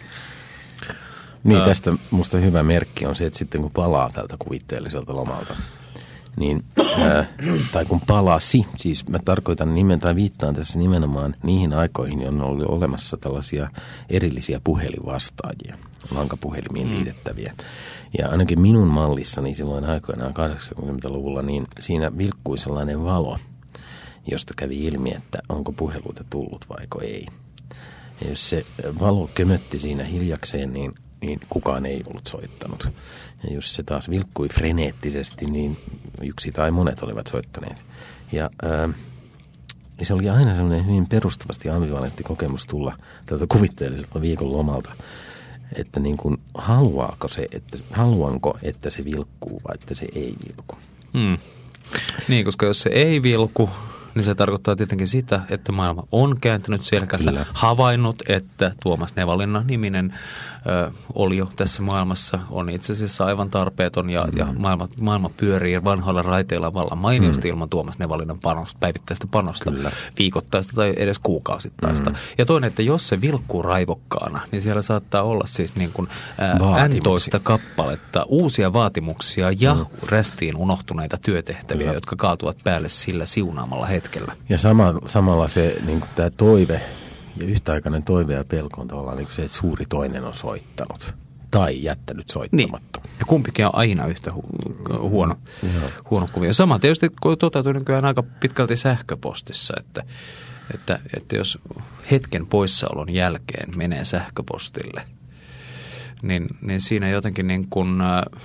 Speaker 2: Niin, tästä musta hyvä merkki on se, että sitten kun palaa tältä kuvitteelliselta lomalta, niin, ää, tai kun palasi, siis mä tarkoitan nimen tai viittaan tässä nimenomaan niihin aikoihin, jolloin on ollut olemassa tällaisia erillisiä puhelinvastaajia, lankapuhelimiin liitettäviä. Ja ainakin minun mallissani silloin aikoinaan kahdeksankymmentäluvulla, niin siinä vilkkui sellainen valo, josta kävi ilmi, että onko puheluita tullut vaiko ei. Ja jos se valo kömötti siinä hiljakseen, niin, niin kukaan ei ollut soittanut. Ja jos se taas vilkkui freneettisesti, niin yksi tai monet olivat soittaneet. Ja ää, se oli aina semmoinen hyvin perustavasti ambivalentti kokemus tulla tältä kuvitteelliselta viikon lomalta, että niin kuin haluaako se, että, haluanko, että se vilkkuu vai että se ei vilku.
Speaker 1: Hmm. Niin, koska jos se ei vilku, niin se tarkoittaa tietenkin sitä, että maailma on kääntynyt selkänsä, Kyllä. havainnut, että Tuomas Nevalinna niminen ö, olio tässä maailmassa on itse asiassa aivan tarpeeton ja, mm. ja maailma, maailma pyörii vanhoilla raiteilla vallan mainiosti mm. ilman Tuomas Nevalinnan panosta, päivittäistä panosta, Kyllä. viikoittaista tai edes kuukausittaista. Mm. Ja toinen, että jos se vilkkuu raivokkaana, niin siellä saattaa olla siis niin kuin ä, toista kappaletta, uusia vaatimuksia ja mm. restiin unohtuneita työtehtäviä, Kyllä. jotka kaatuvat päälle sillä siunaamalla hetkellä.
Speaker 2: Ja sama, samalla se niin kuin tämä toive ja yhtäaikainen toive ja pelko on tavallaan niin kuin se, että suuri toinen on soittanut tai jättänyt soittamatta.
Speaker 1: Niin. Ja kumpikin on aina yhtä hu- huono, mm. huono kuvia. Sama tietysti toteutuu nykyään aika pitkälti sähköpostissa, että, että, että jos hetken poissaolon jälkeen menee sähköpostille, niin, niin siinä jotenkin niin kuin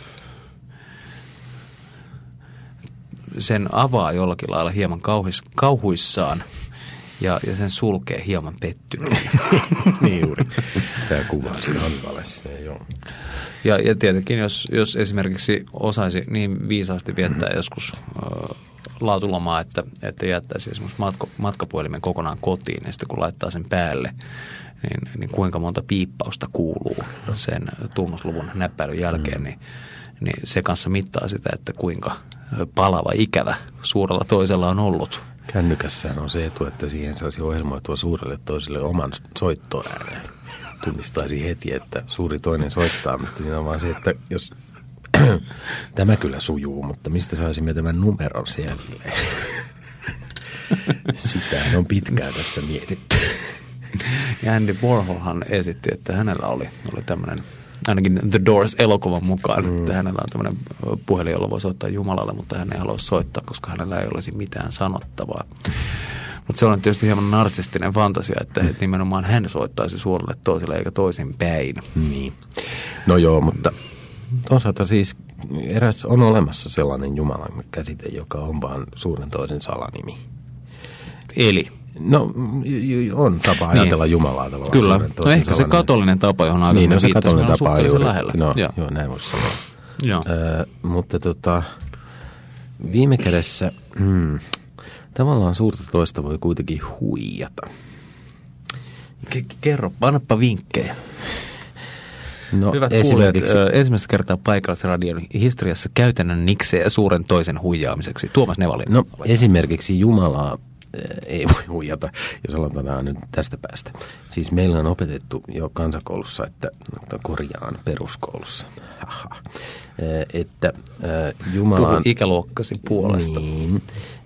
Speaker 1: sen avaa jollakin lailla hieman kauhis, kauhuissaan ja, ja sen sulkee hieman pettyneen.
Speaker 2: Niin juuri. Tämä kuvaa sitä ambivalenssia, joo.
Speaker 1: Ja, ja tietenkin, jos, jos esimerkiksi osaisi niin viisaasti viettää mm-hmm. joskus ö, laatulomaa, että, että jättäisi esimerkiksi matko, matkapuhelimen kokonaan kotiin, ja sitten kun laittaa sen päälle, niin, niin kuinka monta piippausta kuuluu sen tunnusluvun näppäilyn jälkeen, mm-hmm. niin niin se kanssa mittaa sitä, että kuinka palava ikävä suurella toisella on ollut.
Speaker 2: Kännykässään on se etu, että siihen saisi ohjelmoitua suurelle toiselle oman soittoääneen. Tunnistaisi heti, että suuri toinen soittaa, mutta siinä on vaan se, että jos tämä kyllä sujuu, mutta mistä saisimme tämän numeron siellä? Sitähän on pitkään tässä mietitty.
Speaker 1: Ja Andy Warholhan esitti, että hänellä oli, oli tämmöinen, ainakin The Doors-elokuvan mukaan, mm. että hänellä on tämmöinen puhelin, jolla voi soittaa Jumalalle, mutta hän ei halua soittaa, koska hänellä ei olisi mitään sanottavaa. Mutta se on tietysti hieman narsistinen fantasia, että mm. nimenomaan hän soittaisi suorelle toiselle eikä toisin päin.
Speaker 2: Niin. No joo, mutta toisaalta siis eräs on olemassa sellainen Jumalan käsite, joka on vaan suuren toisen salanimi.
Speaker 1: Eli?
Speaker 2: No on tapa ajatella niin. Jumalaa tavallaan.
Speaker 1: Kyllä, no ehkä se katolinen tapa, johon aikaisemmin
Speaker 2: niin, no, se katolinen tapa on juuri,
Speaker 1: lähellä.
Speaker 2: No, joo. joo, näin voisi sanoa. Joo. Ö, mutta tota, viime kädessä hmm, tavallaan suurta toista voi kuitenkin huijata.
Speaker 1: K- kerro, annappa vinkkejä.
Speaker 2: No,
Speaker 1: hyvät kuulijat, ensimmäistä kertaa paikallisradion historiassa käytännön niksejä suuren toisen huijaamiseksi. Tuomas Nevalinna.
Speaker 2: No esimerkiksi Jumalaa ei voi huijata, jos aloitetaan nyt tästä päästä. Siis meillä on opetettu jo kansakoulussa, että korjaan peruskoulussa, Haha. että Jumalaan...
Speaker 1: Puhu ikäluokkasi puolesta.
Speaker 2: Niin,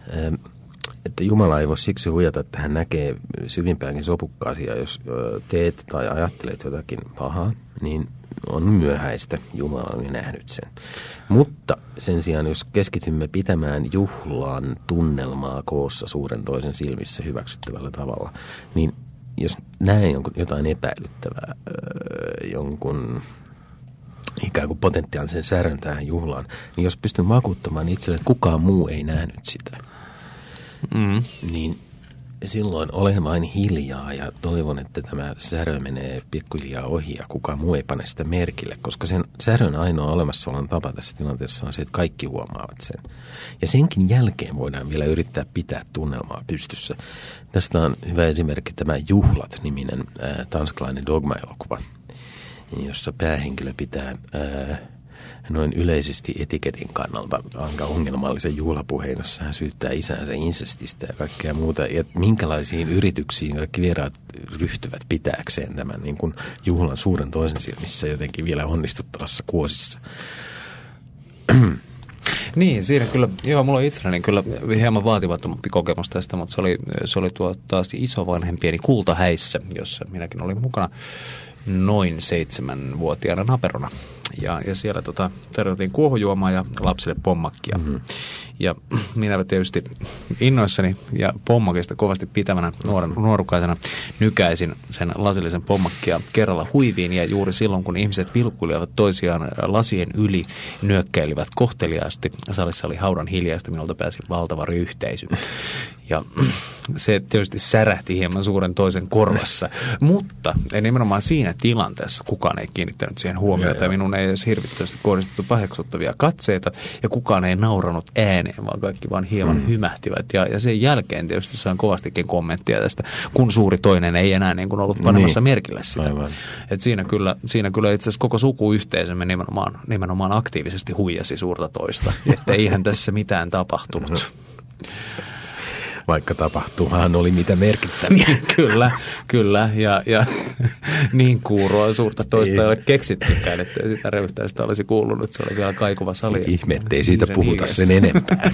Speaker 2: että Jumala ei voi siksi huijata, että hän näkee syvimpäänkin sopukkaasi, ja jos teet tai ajattelet jotakin pahaa, niin on myöhäistä. Jumala on jo nähnyt sen. Mutta sen sijaan, jos keskitymme pitämään juhlan tunnelmaa koossa suuren toisen silmissä hyväksyttävällä tavalla, niin jos näen jonkun, jotain epäilyttävää, öö, jonkun ikään kuin potentiaalisen särön tähän juhlaan, niin jos pystyn vakuuttamaan itselle, että kukaan muu ei nähnyt sitä, mm. niin silloin olen vain hiljaa ja toivon, että tämä särö menee pikkuhiljaa ohi ja kukaan muu ei pane sitä merkille, koska sen särön ainoa olemassaolon tapa tässä tilanteessa on se, että kaikki huomaavat sen. Ja senkin jälkeen voidaan vielä yrittää pitää tunnelmaa pystyssä. Tästä on hyvä esimerkki tämä Juhlat-niminen ää, tanskalainen dogma-elokuva, jossa päähenkilö pitää ää, noin yleisesti etiketin kannalta aika ongelmallisen juhlapuheen, jossa hän syyttää isänsä insestistä ja kaikkea muuta. Ja minkälaisiin yrityksiin kaikki vieraat ryhtyvät pitääkseen tämän niin kuin juhlan suuren toisen silmissä jotenkin vielä onnistuttavassa kuosissa.
Speaker 1: Niin, siinä kyllä, joo, mulla on itselläni kyllä hieman vaativattomampi kokemus tästä, mutta se oli, se oli tuo taas isovanhempieni Kultahäissä, jossa minäkin olin mukana noin seitsemänvuotiaana naperona. Ja, ja siellä tota, tarjottiin kuohujuomaa ja lapsille pommakkia. Mm-hmm. Ja minä tietysti innoissani ja pommakista kovasti pitävänä nuoren, nuorukaisena nykäisin sen lasillisen pommakkia kerralla huiviin. Ja juuri silloin, kun ihmiset vilkuilivat toisiaan lasien yli, nyökkäilivät kohteliaasti. Salissa oli haudan hiljaista, minulta pääsi valtava ryhteisy. Ja se tietysti särähti hieman suuren toisen korvassa, mutta nimenomaan siinä tilanteessa kukaan ei kiinnittänyt siihen huomiota ja minun ei edes hirvittävästi kohdistettu paheksuttavia katseita ja kukaan ei nauranut ääneen, vaan kaikki vaan hieman mm. hymähtivät. Ja, ja sen jälkeen tietysti sain kovastikin kommenttia tästä, kun suuri toinen ei enää niin kuin ollut panemassa niin merkille sitä. Et siinä kyllä, siinä kyllä itse asiassa koko sukuyhteisömme nimenomaan, nimenomaan aktiivisesti huijasi suurta toista, että eihän tässä mitään tapahtunut.
Speaker 2: Vaikka tapahtumahan oli mitä merkittäviä.
Speaker 1: Kyllä, kyllä. Ja, ja niin kuuroa suurta toista ei ole keksittykään, että sitä röyhtäistä olisi kuulunut. Se oli vielä kaikuva sali.
Speaker 2: Ihme, ettei siitä puhuta sen enempää.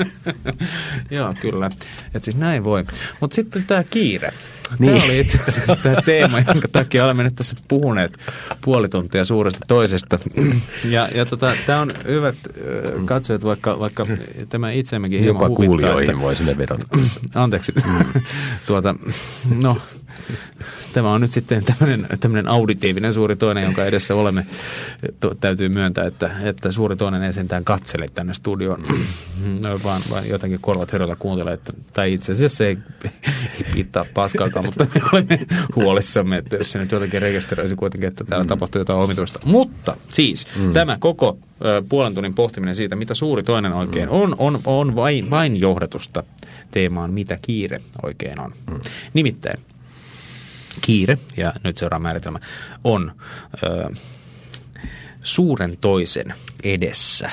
Speaker 1: Joo, kyllä. Että siis näin voi. Mutta sitten tämä kiire. Tämä niin. oli itse asiassa tämä teema, jonka takia olemme nyt tässä puhuneet puoli tuntia suuresta toisesta. Ja, ja tota, tämä on hyvät katsojat, vaikka, vaikka tämä itseämmekin hieman
Speaker 2: jopa
Speaker 1: huvittaa.
Speaker 2: Jopa kuulijoihin voisimme vedota.
Speaker 1: Anteeksi. Mm. tuota, no, tämä on nyt sitten tämmöinen, tämmöinen auditiivinen suuri toinen, jonka edessä olemme. To, täytyy myöntää, että, että suuri toinen ei sentään katsele tänne studioon, no, vaan, vaan jotenkin korvat herralla kuuntelee. Että, tai itse asiassa se ei, ei pitää paskaakaan, mutta me olemme huolissamme, että jos se nyt jotenkin rekisteröisi kuitenkin, että täällä mm. tapahtuu jotain omituista. Mutta siis mm. tämä koko ö, puolen tunnin pohtiminen siitä, mitä suuri toinen oikein mm. on, on, on vain, vain johdatusta teemaan, mitä kiire oikein on. Mm. Nimittäin kiire, ja nyt seuraava määritelmä, on ö, suuren toisen edessä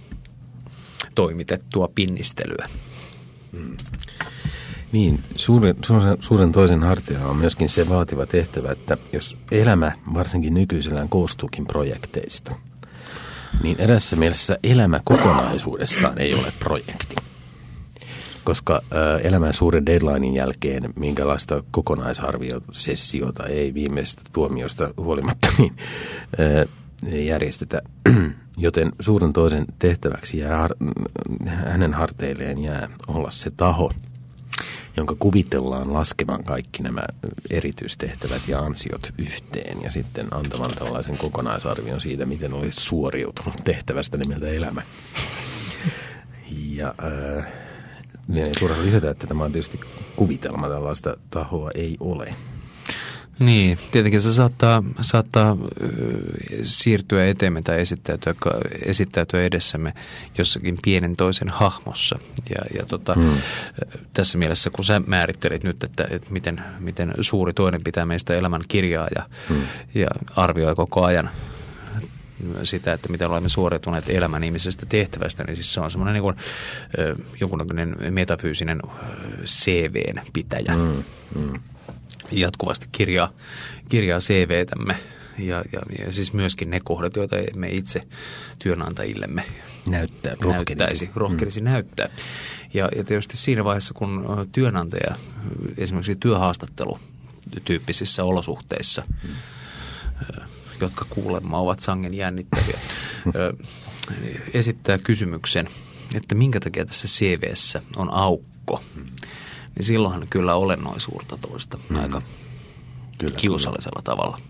Speaker 1: toimitettua pinnistelyä.
Speaker 2: Mm. Niin, suuren, suuren, suuren toisen hartilla on myöskin se vaativa tehtävä, että jos elämä varsinkin nykyisellään koostuukin projekteista, niin erässä mielessä elämä kokonaisuudessaan ei ole projekti. Koska äh, elämän suuren deadlinein jälkeen, minkälaista kokonaisarviosessiota ei viimeisestä tuomiosta huolimatta niin, äh, järjestetä. Joten suuren toisen tehtäväksi jää, har, hänen harteilleen jää olla se taho, jonka kuvitellaan laskevan kaikki nämä erityistehtävät ja ansiot yhteen ja sitten antavan tällaisen kokonaisarvion siitä, miten olisi suoriutunut tehtävästä nimeltä elämä. Ja äh, niin ei turha lisätä, että tämä on tietysti kuvitelma, tällaista tahoa ei ole.
Speaker 1: Niin, tietenkin se saattaa, saattaa siirtyä eteemme tai esittäytyä, esittäytyä edessämme jossakin pienen toisen hahmossa. Ja, ja tota, hmm. tässä mielessä, kun sä määrittelit nyt, että, että miten, miten suuri toinen pitää meistä elämän kirjaa ja, hmm. ja arvioi koko ajan sitä, että miten olemme suoriutuneet elämän ihmisestä tehtävästä, niin siis se on semmoinen niin kuin jonkunnäköinen metafyysinen C V:n pitäjä. Hmm. Hmm. Jatkuvasti kirjaa, kirjaa C V:tämme ja, ja, ja siis myöskin ne kohdat, joita me itse työnantajillemme
Speaker 2: näyttää,
Speaker 1: näyttäisi, rohkelisi mm. näyttää. Ja, ja tietysti siinä vaiheessa, kun työnantaja esimerkiksi työhaastattelu tyyppisissä olosuhteissa, mm. jotka kuulemma ovat sangen jännittäviä, esittää kysymyksen, että minkä takia tässä C V:ssä on aukko, mm. niin silloinhan kyllä olennoi suurta toista mm. aika kyllä, kiusallisella kyllä. tavalla.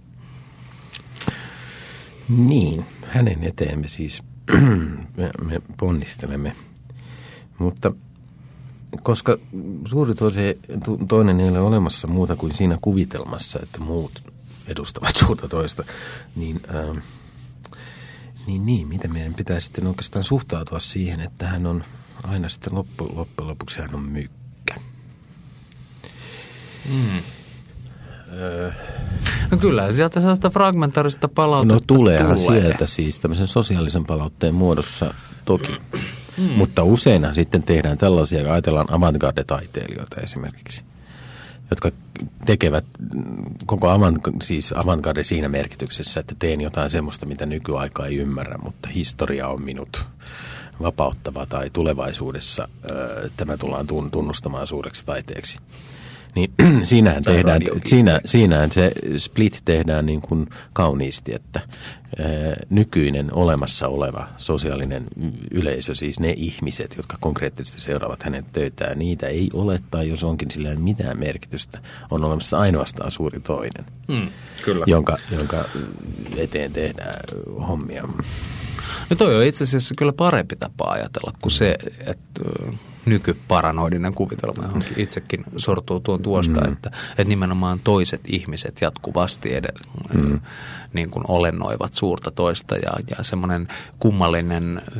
Speaker 2: Niin, hänen eteemme siis me, me ponnistelemme, mutta koska suuri toise, toinen ei ole olemassa muuta kuin siinä kuvitelmassa, että muut edustavat suurta toista, niin, ähm, niin, niin miten meidän pitää sitten oikeastaan suhtautua siihen, että hän on aina sitten loppu, loppujen lopuksi hän on myykkä.
Speaker 1: Mm.
Speaker 2: Öö.
Speaker 1: No kyllä, sieltä sellaista fragmentaarista palautetta
Speaker 2: No tuleehan
Speaker 1: tulee.
Speaker 2: sieltä siis tämmöisen sosiaalisen palautteen muodossa toki. Mm. Mutta usein sitten tehdään tällaisia, ajatellaan avantgarde-taiteilijoita esimerkiksi, jotka tekevät koko avantgarde, siis avantgarde siinä merkityksessä, että teen jotain semmoista, mitä nykyaika ei ymmärrä, mutta historia on minut vapauttava tai tulevaisuudessa ö, tämä tullaan tunnustamaan suureksi taiteeksi. Niin siinähän, tehdään, siinä, siinähän se split tehdään niin kuin kauniisti, että ää, nykyinen olemassa oleva sosiaalinen yleisö, siis ne ihmiset, jotka konkreettisesti seuraavat hänen töitään, niitä ei ole tai jos onkin sillä ei mitään merkitystä, on olemassa ainoastaan suuri toinen,
Speaker 1: mm, kyllä.
Speaker 2: Jonka, jonka eteen tehdään hommia.
Speaker 1: No toi on itse asiassa kyllä parempi tapa ajatella kuin se, että nykyparanoidinen kuvitelma, johonkin itsekin sortuu tuon tuosta, mm. että, että nimenomaan toiset ihmiset jatkuvasti edellä, mm. niin kuin olennoivat suurta toista ja, ja semmoinen kummallinen äh,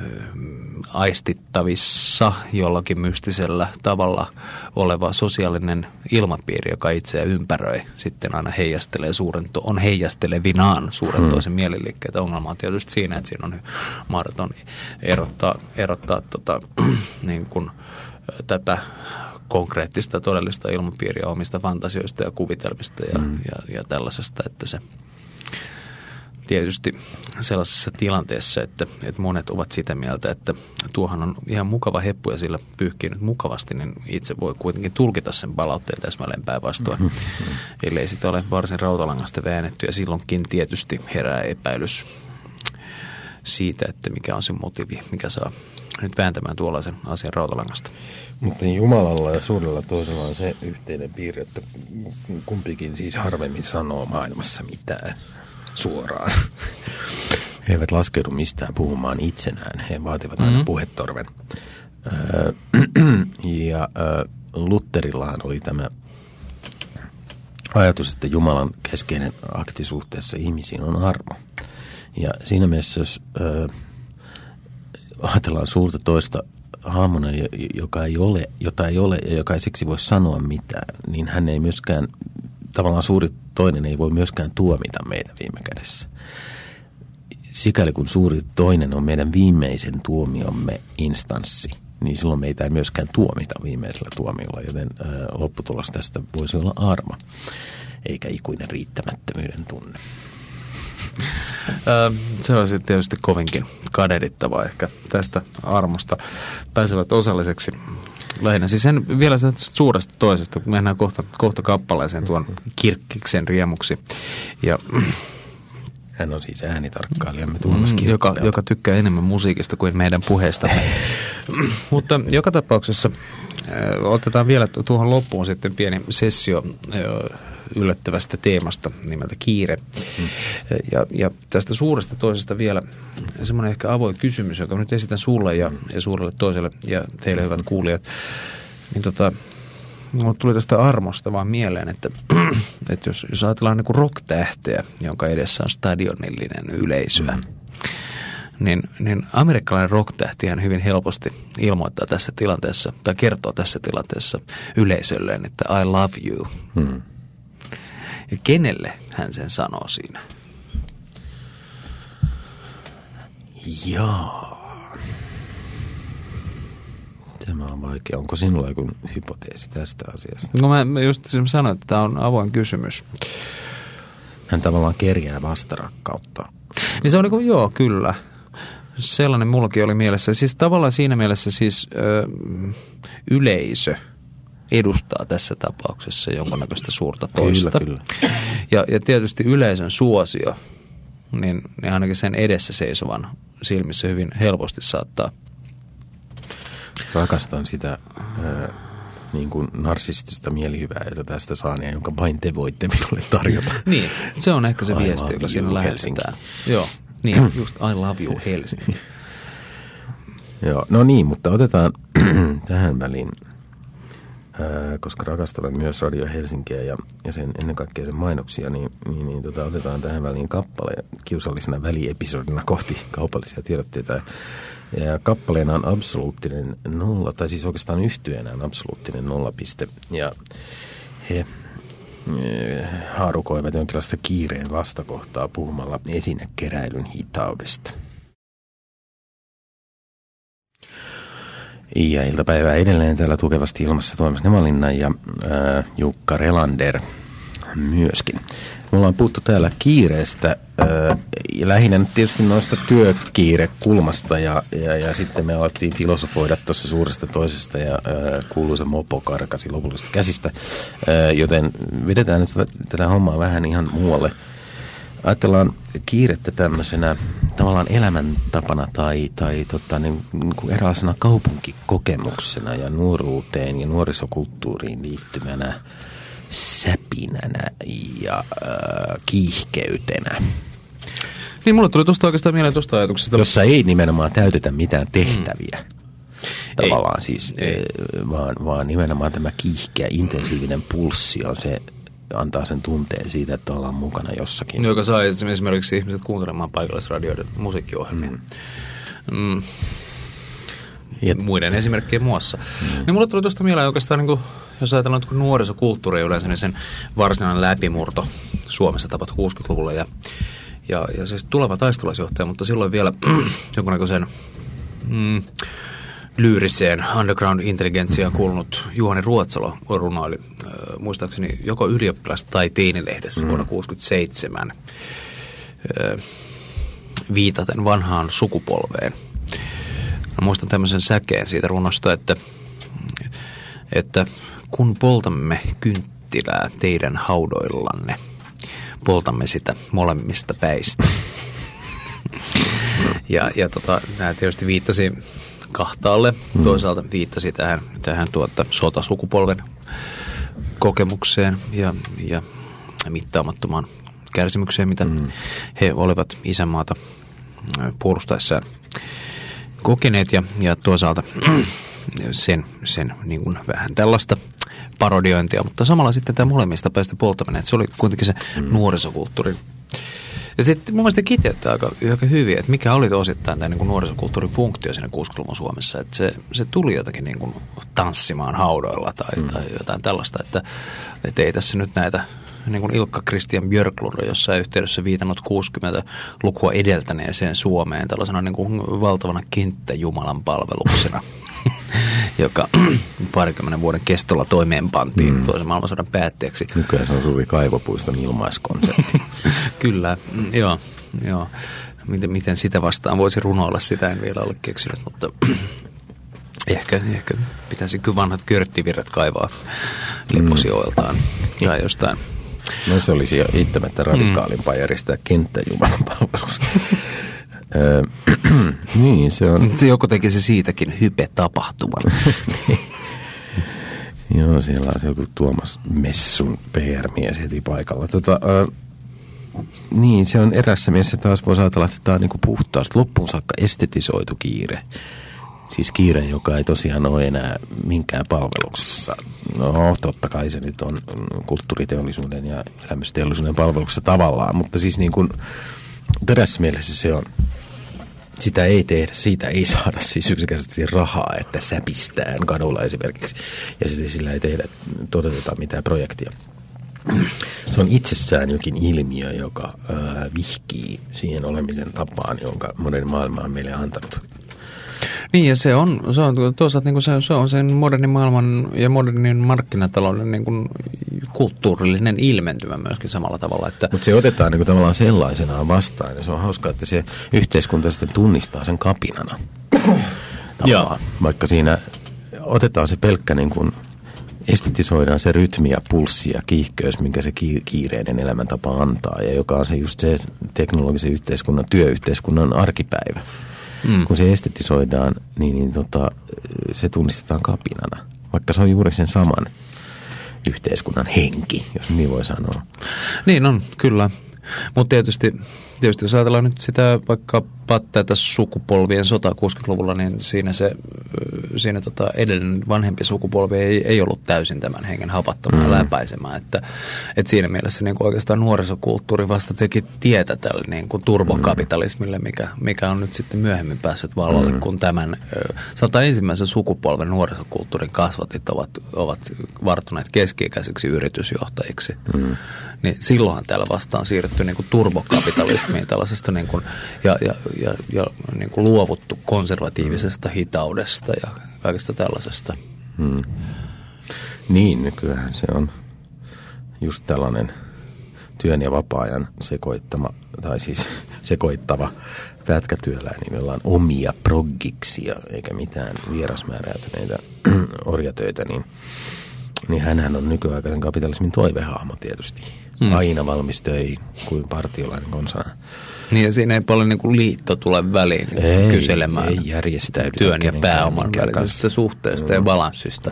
Speaker 1: aistittavissa jollakin mystisellä tavalla oleva sosiaalinen ilmapiiri, joka itseä ympäröi, sitten aina heijastelee suuren, on heijastelevinaan suuren mm. toisen mieliliikkeitä. Ongelma on tietysti siinä, että siinä on mahdoton erottaa, erottaa tota, niin kuin tätä konkreettista todellista ilmapiiriä omista fantasioista ja kuvitelmista ja, mm. ja, ja tällaisesta, että se tietysti sellaisessa tilanteessa, että, että monet ovat sitä mieltä, että tuohan on ihan mukava heppu ja sillä pyyhkii nyt mukavasti, niin itse voi kuitenkin tulkita sen palautteen täsmälleen päinvastoin. Mm-hmm. Ellei sitä ole varsin rautalangasta väännetty ja silloinkin tietysti herää epäilys siitä, että mikä on se motiivi, mikä saa nyt vääntämään tuollaisen asian rautalangasta.
Speaker 2: Mutta Jumalalla ja suurella toisella on se yhteinen piirre, että kumpikin siis harvemmin sanoo maailmassa mitään suoraan. He eivät laskeudu mistään puhumaan itsenään. He vaativat aina mm-hmm. puhetorven. Öö, ja öö, Lutherillahan oli tämä ajatus, että Jumalan keskeinen akti suhteessa ihmisiin on armo. Ja siinä mielessä, jos öö, ajatellaan suurta toista hahmona, joka ei ole, jota ei ole ja joka ei siksi voi sanoa mitään, niin hän ei myöskään, tavallaan suuri toinen ei voi myöskään tuomita meitä viime kädessä. Sikäli kun suuri toinen on meidän viimeisen tuomiomme instanssi, niin silloin meitä ei myöskään tuomita viimeisellä tuomiolla, joten ää, lopputulos tästä voisi olla armo, eikä ikuinen riittämättömyyden tunne.
Speaker 1: Se on sitten tietysti kovinkin kadehdittavaa ehkä tästä armosta pääsevät osalliseksi. Lähinnä siis en vielä suuresta toisesta, kun mennään kohta, kohta kappaleeseen tuon Kirkkiksen riemuksi. Ja
Speaker 2: hän on siis äänitarkkailijamme Tuomas Kirkkonen,
Speaker 1: joka, joka tykkää enemmän musiikista kuin meidän puheesta. Mutta joka tapauksessa äh, otetaan vielä tuohon loppuun sitten pieni sessio äh, yllättävästä teemasta nimeltä kiire. Mm. Ja, ja tästä suuresta toisesta vielä semmoinen ehkä avoin kysymys, joka nyt esitän sulle ja, ja suurelle toiselle ja teille hyvät kuulijat. Niin tota, minulle tuli tästä armosta vaan mieleen, että, että jos, jos ajatellaan niin kuin rock-tähteä, jonka edessä on stadionillinen yleisöä, mm. niin, niin amerikkalainen rock-tähtihän hyvin helposti ilmoittaa tässä tilanteessa tai kertoo tässä tilanteessa yleisölleen, että I love you. Mm. Ja kenelle hän sen sanoo siinä?
Speaker 2: Jaa. Tämä on vaikea. Onko sinulla joku hypoteesi tästä asiasta?
Speaker 1: No mä just sanoin, että tämä on avoin kysymys.
Speaker 2: Hän tavallaan kerjää vastarakkautta.
Speaker 1: Niin se on niin kuin, joo, kyllä. Sellainen mullakin oli mielessä. Siis tavallaan siinä mielessä siis ö, yleisö edustaa tässä tapauksessa jonkunnäköistä suurta toista.
Speaker 2: Kyllä, kyllä.
Speaker 1: Ja, ja tietysti yleisön suosio, niin, niin ainakin sen edessä seisovan silmissä hyvin helposti saattaa.
Speaker 2: Rakastan sitä ää, niin kuin narsistista mielihyvää, jota tästä saan ja jonka vain te voitte minulle tarjota.
Speaker 1: Niin, se on ehkä se viesti, joka siinä lähetetään. Joo, niin, just I love you Helsinki.
Speaker 2: Joo, no niin, mutta otetaan tähän väliin. Ää, koska rakastamme myös Radio Helsinkiä ja, ja sen, ennen kaikkea sen mainoksia, niin, niin, niin tota, otetaan tähän väliin kappale kiusallisena väliepisodina kohti kaupallisia tiedotteita. Ja kappaleena on absoluuttinen nolla, tai siis oikeastaan yhtyeenä on absoluuttinen nollapiste. Ja he haarukoivat jonkinlaista kiireen vastakohtaa puhumalla esinekeräilyn hitaudesta. Ja iltapäivää edelleen täällä tukevasti ilmassa Tuomas Nevalinna ja ää, Jukka Relander myöskin. Me ollaan puhuttu täällä kiireestä ää, ja lähinnä nyt tietysti noista työkiirekulmasta ja, ja, ja sitten me alettiin filosofoida tuossa suuresta toisesta ja ää, kuuluisa mopo karkasi lopullisesta käsistä, ää, joten vedetään nyt tätä hommaa vähän ihan muualle. Ajatellaan kiirettä tämmöisenä tavallaan elämäntapana tai, tai tota, niin, niin kuin eräänlaisena kaupunkikokemuksena ja nuoruuteen ja nuorisokulttuuriin liittyvänä säpinänä ja äh, kiihkeytenä.
Speaker 1: Niin, mulle tuli tuosta oikeastaan mieleen tuosta ajatuksesta.
Speaker 2: Jossa ei nimenomaan täytetä mitään tehtäviä. Mm. Tavallaan ei, siis,
Speaker 1: ei.
Speaker 2: Vaan, vaan nimenomaan tämä kiihkeä, intensiivinen pulssi on se, antaa sen tunteen siitä, että ollaan mukana jossakin.
Speaker 1: Joka saa esimerkiksi ihmiset kuuntelemaan paikallisradioiden musiikkiohjelmia. Mm. Mm. Ja muiden esimerkkien muassa. Mm. Niin mulle tuli tuosta mieleen oikeastaan, niin kuin, jos ajatellaan että nuorisokulttuuria yleensä, niin sen varsinainen läpimurto Suomessa tapahtui kuusikymmentäluvulla. Ja, ja, ja siis tuleva taistolaisjohtaja, mutta silloin vielä jonkunnäköisen mm, lyyriseen underground-intelligentsiaan kuulunut Juhani Ruotsalo runoili äh, muistaakseni joko ylioppilas- tai teinilehdessä mm. vuonna kuusikymmentäseitsemän äh, viitaten vanhaan sukupolveen. Mä muistan tämmöisen säkeen siitä runosta, että, että kun poltamme kynttilää teidän haudoillanne, poltamme sitä molemmista päistä. ja ja tota, nämä tietysti viittasi kahtaalle. Mm. Toisaalta viittasi tähän, tähän tuota, sotasukupolven kokemukseen ja, ja mittaamattomaan kärsimykseen, mitä mm. he olivat isänmaata puolustaessaan kokeneet. Ja, ja toisaalta sen, sen niin kuin vähän tällaista parodiointia, mutta samalla sitten tämä molemmista päistä polttaminen, että se oli kuitenkin se mm. nuorisokulttuurin. Ja sitten mun mielestä kiteyttää aika, aika hyvin, että mikä oli osittain tämä niin kuin nuorisokulttuurin funktio siinä kuusikymmentäluvun Suomessa. Että se, se tuli jotakin niin kuin tanssimaan haudoilla tai, mm. tai jotain tällaista, että, että ei tässä nyt näitä niin kuin Ilkka Christian Björklund jossain yhteydessä viitannut kuusikymmentälukua edeltäneeseen Suomeen tällaisena niin kuin valtavana kenttäjumalan palveluksena, joka parikymmenen vuoden kestolla toimeenpantiin mm. toisen maailmansodan päätteeksi.
Speaker 2: Nykyään se on suuri Kaivopuiston ilmaiskonsepti.
Speaker 1: Kyllä, mm, joo, joo. Miten, miten sitä vastaan voisi runoilla, sitä en vielä ole keksinyt, mutta ehkä, ehkä pitäisi kyllä vanhat körttivirrat kaivaa Leposioiltaan mm. tai jostain.
Speaker 2: No se olisi jo eittämättä radikaalimpaa mm. järjestää kenttäjumalan palvelus. Niin, se on.
Speaker 1: Se joku tekisi siitäkin hype-tapahtuman.
Speaker 2: Joo, siellä on se joku Tuomas Messun P R-mies heti paikalla. Tota, äh, niin, se on erässä mielessä taas voisi ajatella, että tämä on niin kuin puhtaasti loppuun saakka estetisoitu kiire. Siis kiire, joka ei tosiaan ole enää minkään palveluksessa. No, totta kai se nyt on kulttuuriteollisuuden ja elämysteollisuuden palveluksessa tavallaan, mutta siis niin kuin terässä mielessä se on. Sitä ei tehdä, siitä ei saada siis yksinkertaisesti rahaa, että säpistään kadulla esimerkiksi. Ja sitten sillä ei tehdä, toteuteta mitään projektia. Se on itsessään jokin ilmiö, joka ää, vihkii siihen olemisen tapaan, jonka moderni maailma on meille antanut.
Speaker 1: Niin, ja se on, se on toisaalta niin kuin se, se on sen modernin maailman ja modernin markkinatalouden niin kuin kulttuurillinen ilmentymä myöskin samalla tavalla. Että
Speaker 2: mutta se otetaan niin kuin tavallaan sellaisenaan vastaan, ja se on hauskaa, että se yhteiskunta sitten tunnistaa sen kapinana. Tavallaan, vaikka siinä otetaan se pelkkä niin kuin estetisoidaan se rytmi ja pulssi ja kiihkeys, minkä se kiireinen elämäntapa antaa, ja joka on se just se teknologisen yhteiskunnan, työyhteiskunnan arkipäivä. Mm. Kun se estetisoidaan, niin, niin tota, se tunnistetaan kapinana, vaikka se on juuri sen saman yhteiskunnan henki, jos niin voi sanoa.
Speaker 1: Niin on, kyllä. Mutta tietysti Tietysti jos ajatellaan nyt sitä vaikka tätä sukupolvien sotaa kuusikymmentäluvulla, niin siinä se siinä tota edellinen vanhempi sukupolvi ei, ei ollut täysin tämän hengen hapattamaan mm-hmm. ja läpäisemään. Että, että siinä mielessä niin kuin oikeastaan nuorisokulttuuri vasta teki tietä tälle niin kuin turbokapitalismille, mikä, mikä on nyt sitten myöhemmin päässyt vallalle, mm-hmm. kun tämän sanotaan ensimmäisen sukupolven nuorisokulttuurin kasvatit ovat, ovat varttuneet keski-ikäisiksi yritysjohtajiksi. Mm-hmm. Niin silloinhan täällä vasta on siirrytty niin kuin turbokapitalismiin tällaisesta niin kuin, ja, ja, ja, ja niin kuin luovuttu konservatiivisesta hitaudesta ja kaikesta tällaisesta.
Speaker 2: Hmm. Niin, nykyään se on just tällainen työn ja vapaa-ajan sekoittama, tai siis sekoittava pätkätyöläinen, jolla on omia proggiksia eikä mitään vierasmääräytyneitä orjatöitä, niin, niin hänhän on nykyaikaisen kapitalismin toivehahmo tietysti. Hmm. Aina valmis töihin kuin partiolainen konsaan.
Speaker 1: Niin ja siinä ei paljon niin kuin liitto tule väliin niin ei, kyselemään
Speaker 2: ei
Speaker 1: työn ja pääoman välisestä suhteesta mm. ja balanssista.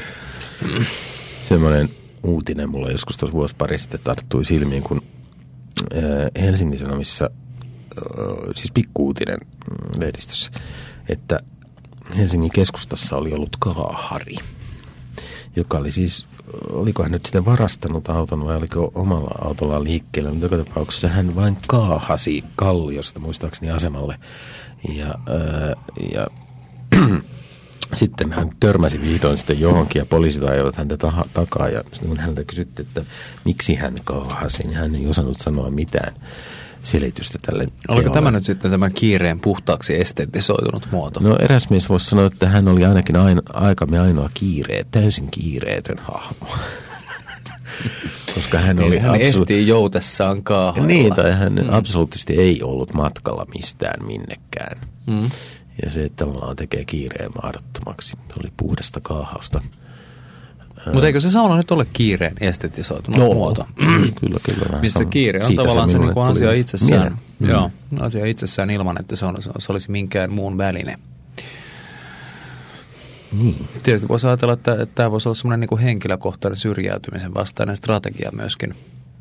Speaker 2: Semmoinen uutinen mulla joskus tuossa vuosi pari sitten tarttui silmiin, kun Helsingin Sanomissa, siis pikku-uutinen lehdistössä, että Helsingin keskustassa oli ollut kaahari, joka oli siis, oliko hän nyt sitten varastanut auton vai oliko omalla autollaan liikkeellä, mutta joka tapauksessa hän vain kaahasi Kalliosta muistaakseni asemalle ja, ää, ja sitten hän törmäsi vihdoin sitten johonkin ja poliisit ajoivat häntä taha, takaa ja sitten kun häneltä kysyttiin, että miksi hän kaahasi, niin hän ei osannut sanoa mitään selitystä tälle
Speaker 1: Oliko teolle. Tämä nyt sitten tämän kiireen puhtaaksi estetisoitunut muoto?
Speaker 2: No eräs mies voisi sanoa, että hän oli ainakin aino, aikamme ainoa kiireet, täysin kiireetön hahmo. Koska hän oli
Speaker 1: hän absolu- ehtii joutessaan kaahailla.
Speaker 2: Niin, tai hän mm. absoluuttisesti ei ollut matkalla mistään minnekään. Mm. Ja se tavallaan tekee kiireen mahdottomaksi. Se oli puhdasta kaahausta.
Speaker 1: Mutta eikö se sauna nyt ole kiireen estetisoitunut
Speaker 2: no,
Speaker 1: muoto?
Speaker 2: Kyllä, kyllä.
Speaker 1: Missä kiire on siitä tavallaan se, se niin kuin asia itsessään. Mm. Joo, asia itsessään ilman, että se, on, se olisi minkään muun väline.
Speaker 2: Niin.
Speaker 1: Tietysti voisi ajatella, että, että tämä voisi olla semmoinen niin kuin henkilökohtainen syrjäytymisen vastainen strategia myöskin.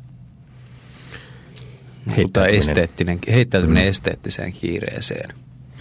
Speaker 1: Heittäytyminen, heittäytyminen mm. esteettiseen kiireeseen.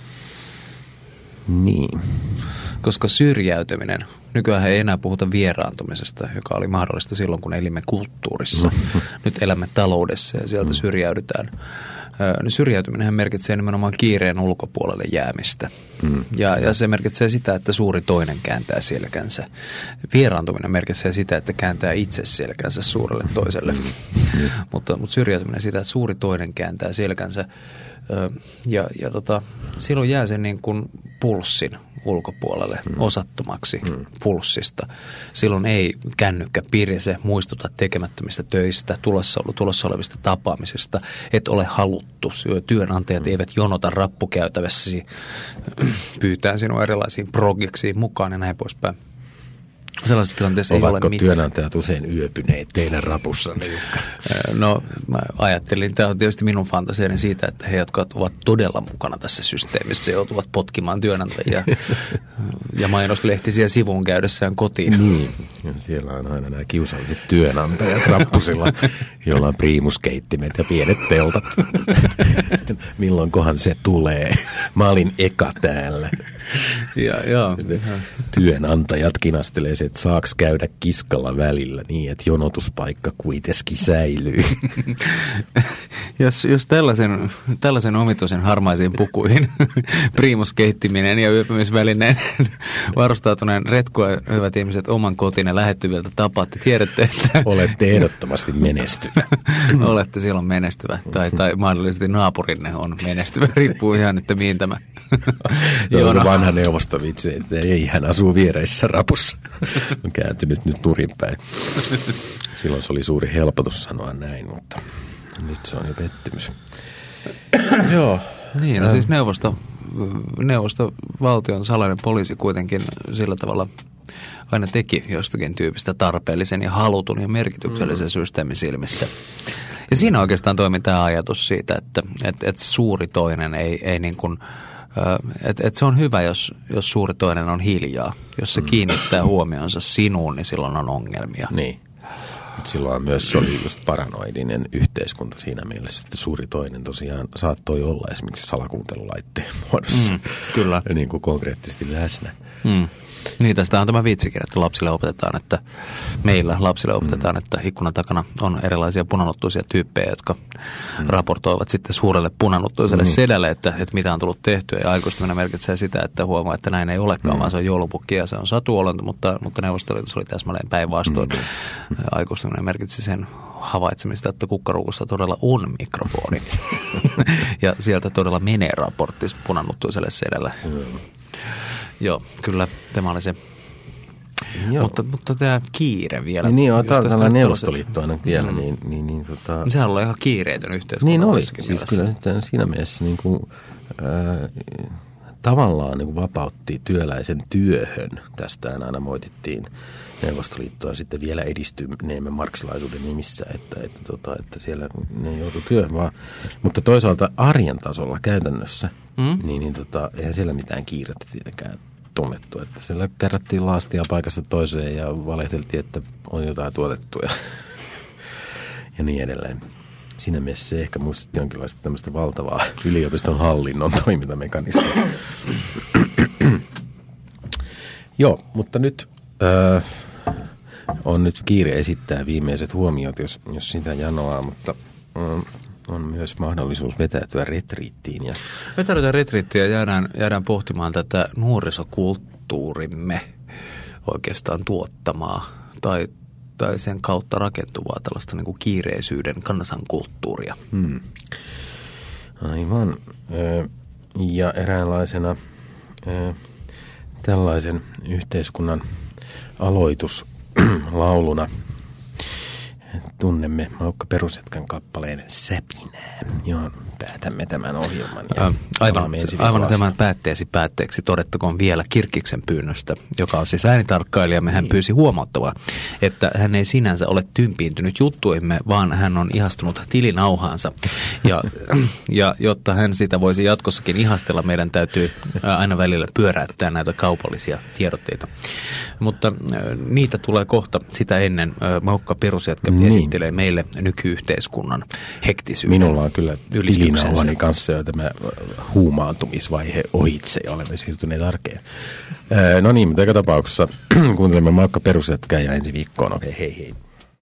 Speaker 2: Niin.
Speaker 1: Koska syrjäytyminen, nykyään ei enää puhuta vieraantumisesta, joka oli mahdollista silloin, kun elimme kulttuurissa. Nyt elämme taloudessa ja sieltä syrjäydytään. Niin syrjäytyminenhän merkitsee nimenomaan kiireen ulkopuolelle jäämistä. Mm. Ja, ja se merkitsee sitä, että suuri toinen kääntää selkänsä. Vieraantuminen merkitsee sitä, että kääntää itse selkänsä suurelle toiselle. Mm. Mm. mutta, mutta syrjäytyminen sitä, että suuri toinen kääntää selkänsä. Ja, ja tota, silloin jää sen niin kuin pulssin ulkopuolelle mm. osattomaksi mm. pulssista. Silloin ei kännykkä pirise muistuta tekemättömistä töistä, tulossa, tulossa olevista tapaamisista, et ole haluttu. Työnantajat mm. eivät jonota rappukäytävässäsi, pyytää sinua erilaisiin progeksiin mukaan ja näin poispäin. Sellaisessa tilanteessa ei ole mitään.
Speaker 2: Ovatko työnantajat usein yöpyneet teidän rapussanne, Jukka?
Speaker 1: No mä ajattelin, tämä on tietysti minun fantasiani siitä, että he, jotka ovat todella mukana tässä systeemissä, joutuvat potkimaan työnantajia ja mainoslehtisiä sivuun käydessään kotiin.
Speaker 2: Niin, ja siellä on aina nämä kiusalliset työnantajat rappusilla, joilla on priimuskeittimet ja pienet teltat. Milloinkohan se tulee? Mä olin eka täällä.
Speaker 1: Ja, ja.
Speaker 2: Työnantajat kinastelee se, että saaks käydä kiskalla välillä niin, että jonotuspaikka kuitenkin säilyy.
Speaker 1: jos, jos tällaisen, tällaisen omituisen harmaisiin pukuihin priimuskeittiminen ja yöpymisvälineen varustautuneen retkoa, hyvät ihmiset, oman kotinen lähettyviltä tapaatte, tiedätte, että
Speaker 2: olette ehdottomasti menestyvä.
Speaker 1: Olette silloin menestyvä tai, tai mahdollisesti naapurinne on menestyvä, riippuu ihan, että mihin tämä
Speaker 2: Joo, vanha neuvostovitsi, että ei hän asuu viereissä rapussa. On kääntynyt nyt nurinpäin. Silloin se oli suuri helpotus sanoa näin, mutta nyt se on jo pettymys.
Speaker 1: Joo. Niin, no siis neuvosto, neuvosto, valtion salainen poliisi kuitenkin sillä tavalla aina teki jostakin tyypistä tarpeellisen ja halutun ja merkityksellisen mm. systeemin silmissä. Ja siinä oikeastaan toimi tämä ajatus siitä, että, että, että suuri toinen ei, ei niin kuin Että et se on hyvä, jos, jos suuri toinen on hiljaa. Jos se mm. kiinnittää huomionsa sinuun, niin silloin on ongelmia.
Speaker 2: Niin. silloin myös se oli just paranoidinen yhteiskunta siinä mielessä, että suuri toinen tosiaan saattoi olla esimerkiksi salakuuntelulaitteen muodossa.
Speaker 1: Mm, kyllä.
Speaker 2: Niin kuin konkreettisesti läsnä.
Speaker 1: Mm. Niin, tästä on tämä vitsikin, että lapsille opetetaan, että meillä lapsille opetetaan, mm. että ikkunan takana on erilaisia punanuttuisia tyyppejä, jotka mm. raportoivat sitten suurelle punanuttuiselle mm. sedälle, että, että mitä on tullut tehtyä. Ja aikuistuminen merkitsee sitä, että huomaa, että näin ei olekaan, mm. vaan se on joulupukki ja se on satuolento, mutta, mutta Neuvostoliitossa oli täsmälleen päinvastoin. Mm. Aikuistuminen merkitsi sen havaitsemista, että kukkaruukussa todella on mikrofoni. Ja sieltä todella menee raportti punanuttuiselle sedälle. Mm. Joo, kyllä tämä oli se. Joo. Mutta, mutta tämä kiire vielä.
Speaker 2: Niin, niin on tällainen Neuvostoliitto aina vielä. Mm. Niin, niin, niin, tota...
Speaker 1: Sehän oli ihan kiireetön yhteiskunta.
Speaker 2: Niin oli, siis kyllä siinä mielessä niin kuin, äh, tavallaan niin kuin vapautti työläisen työhön. Tästä aina moitittiin Neuvostoliittoa sitten vielä edistyneemmän marksilaisuuden nimissä, että, että, tota, että siellä ne joutui työhön vaan. Mutta toisaalta arjen tasolla käytännössä, mm. niin, niin tota, eihän siellä mitään kiirettä tietenkään tunnettu. Että siellä kärrättiin laastia paikasta toiseen ja valehdeltiin, että on jotain tuotettu ja, ja niin edelleen. Siinä mielessä se ehkä muistutti jonkinlaista tämmöistä valtavaa yliopiston hallinnon toimintamekanismia. Joo, mutta nyt öö, on nyt kiire esittää viimeiset huomiot, jos, jos sitä janoaa, mutta öö, on myös mahdollisuus vetäytyä retriittiin. Ja...
Speaker 1: Vetäytyä retriittiin ja jäädään, jäädään pohtimaan tätä nuorisokulttuurimme oikeastaan tuottamaa tai, tai sen kautta rakentuvaa tällaista niin kuin kiireisyyden kansankulttuuria.
Speaker 2: Hmm. Aivan. Ja eräänlaisena tällaisen yhteiskunnan aloituslauluna tunnemme Maukka Perusjätkän kappaleen Säpinää, johon päätämme tämän ohjelman. Ja Ä,
Speaker 1: aivan aivan tämän päätteesi päätteeksi todettakoon vielä Kirkkiksen pyynnöstä, joka on siis äänitarkkailijamme. Hän pyysi huomauttavaa, että hän ei sinänsä ole tympiintynyt juttuimme, vaan hän on ihastunut tilinauhaansa. Ja, ja jotta hän sitä voisi jatkossakin ihastella, meidän täytyy aina välillä pyöräyttää näitä kaupallisia tiedotteita. Mutta niitä tulee kohta sitä ennen. Maukka Perusjätkä niin esittelee meille nykyyhteiskunnan hektisyyden.
Speaker 2: Minulla on kyllä tilinauhani kanssa jo tämä huumaantumisvaihe ohitse ja olemme siirtyneet arkeen. No niin, mutta joka tapauksessa kuuntelemme Maukka Perusjätkää ja ensi viikkoon. Okei, hei hei.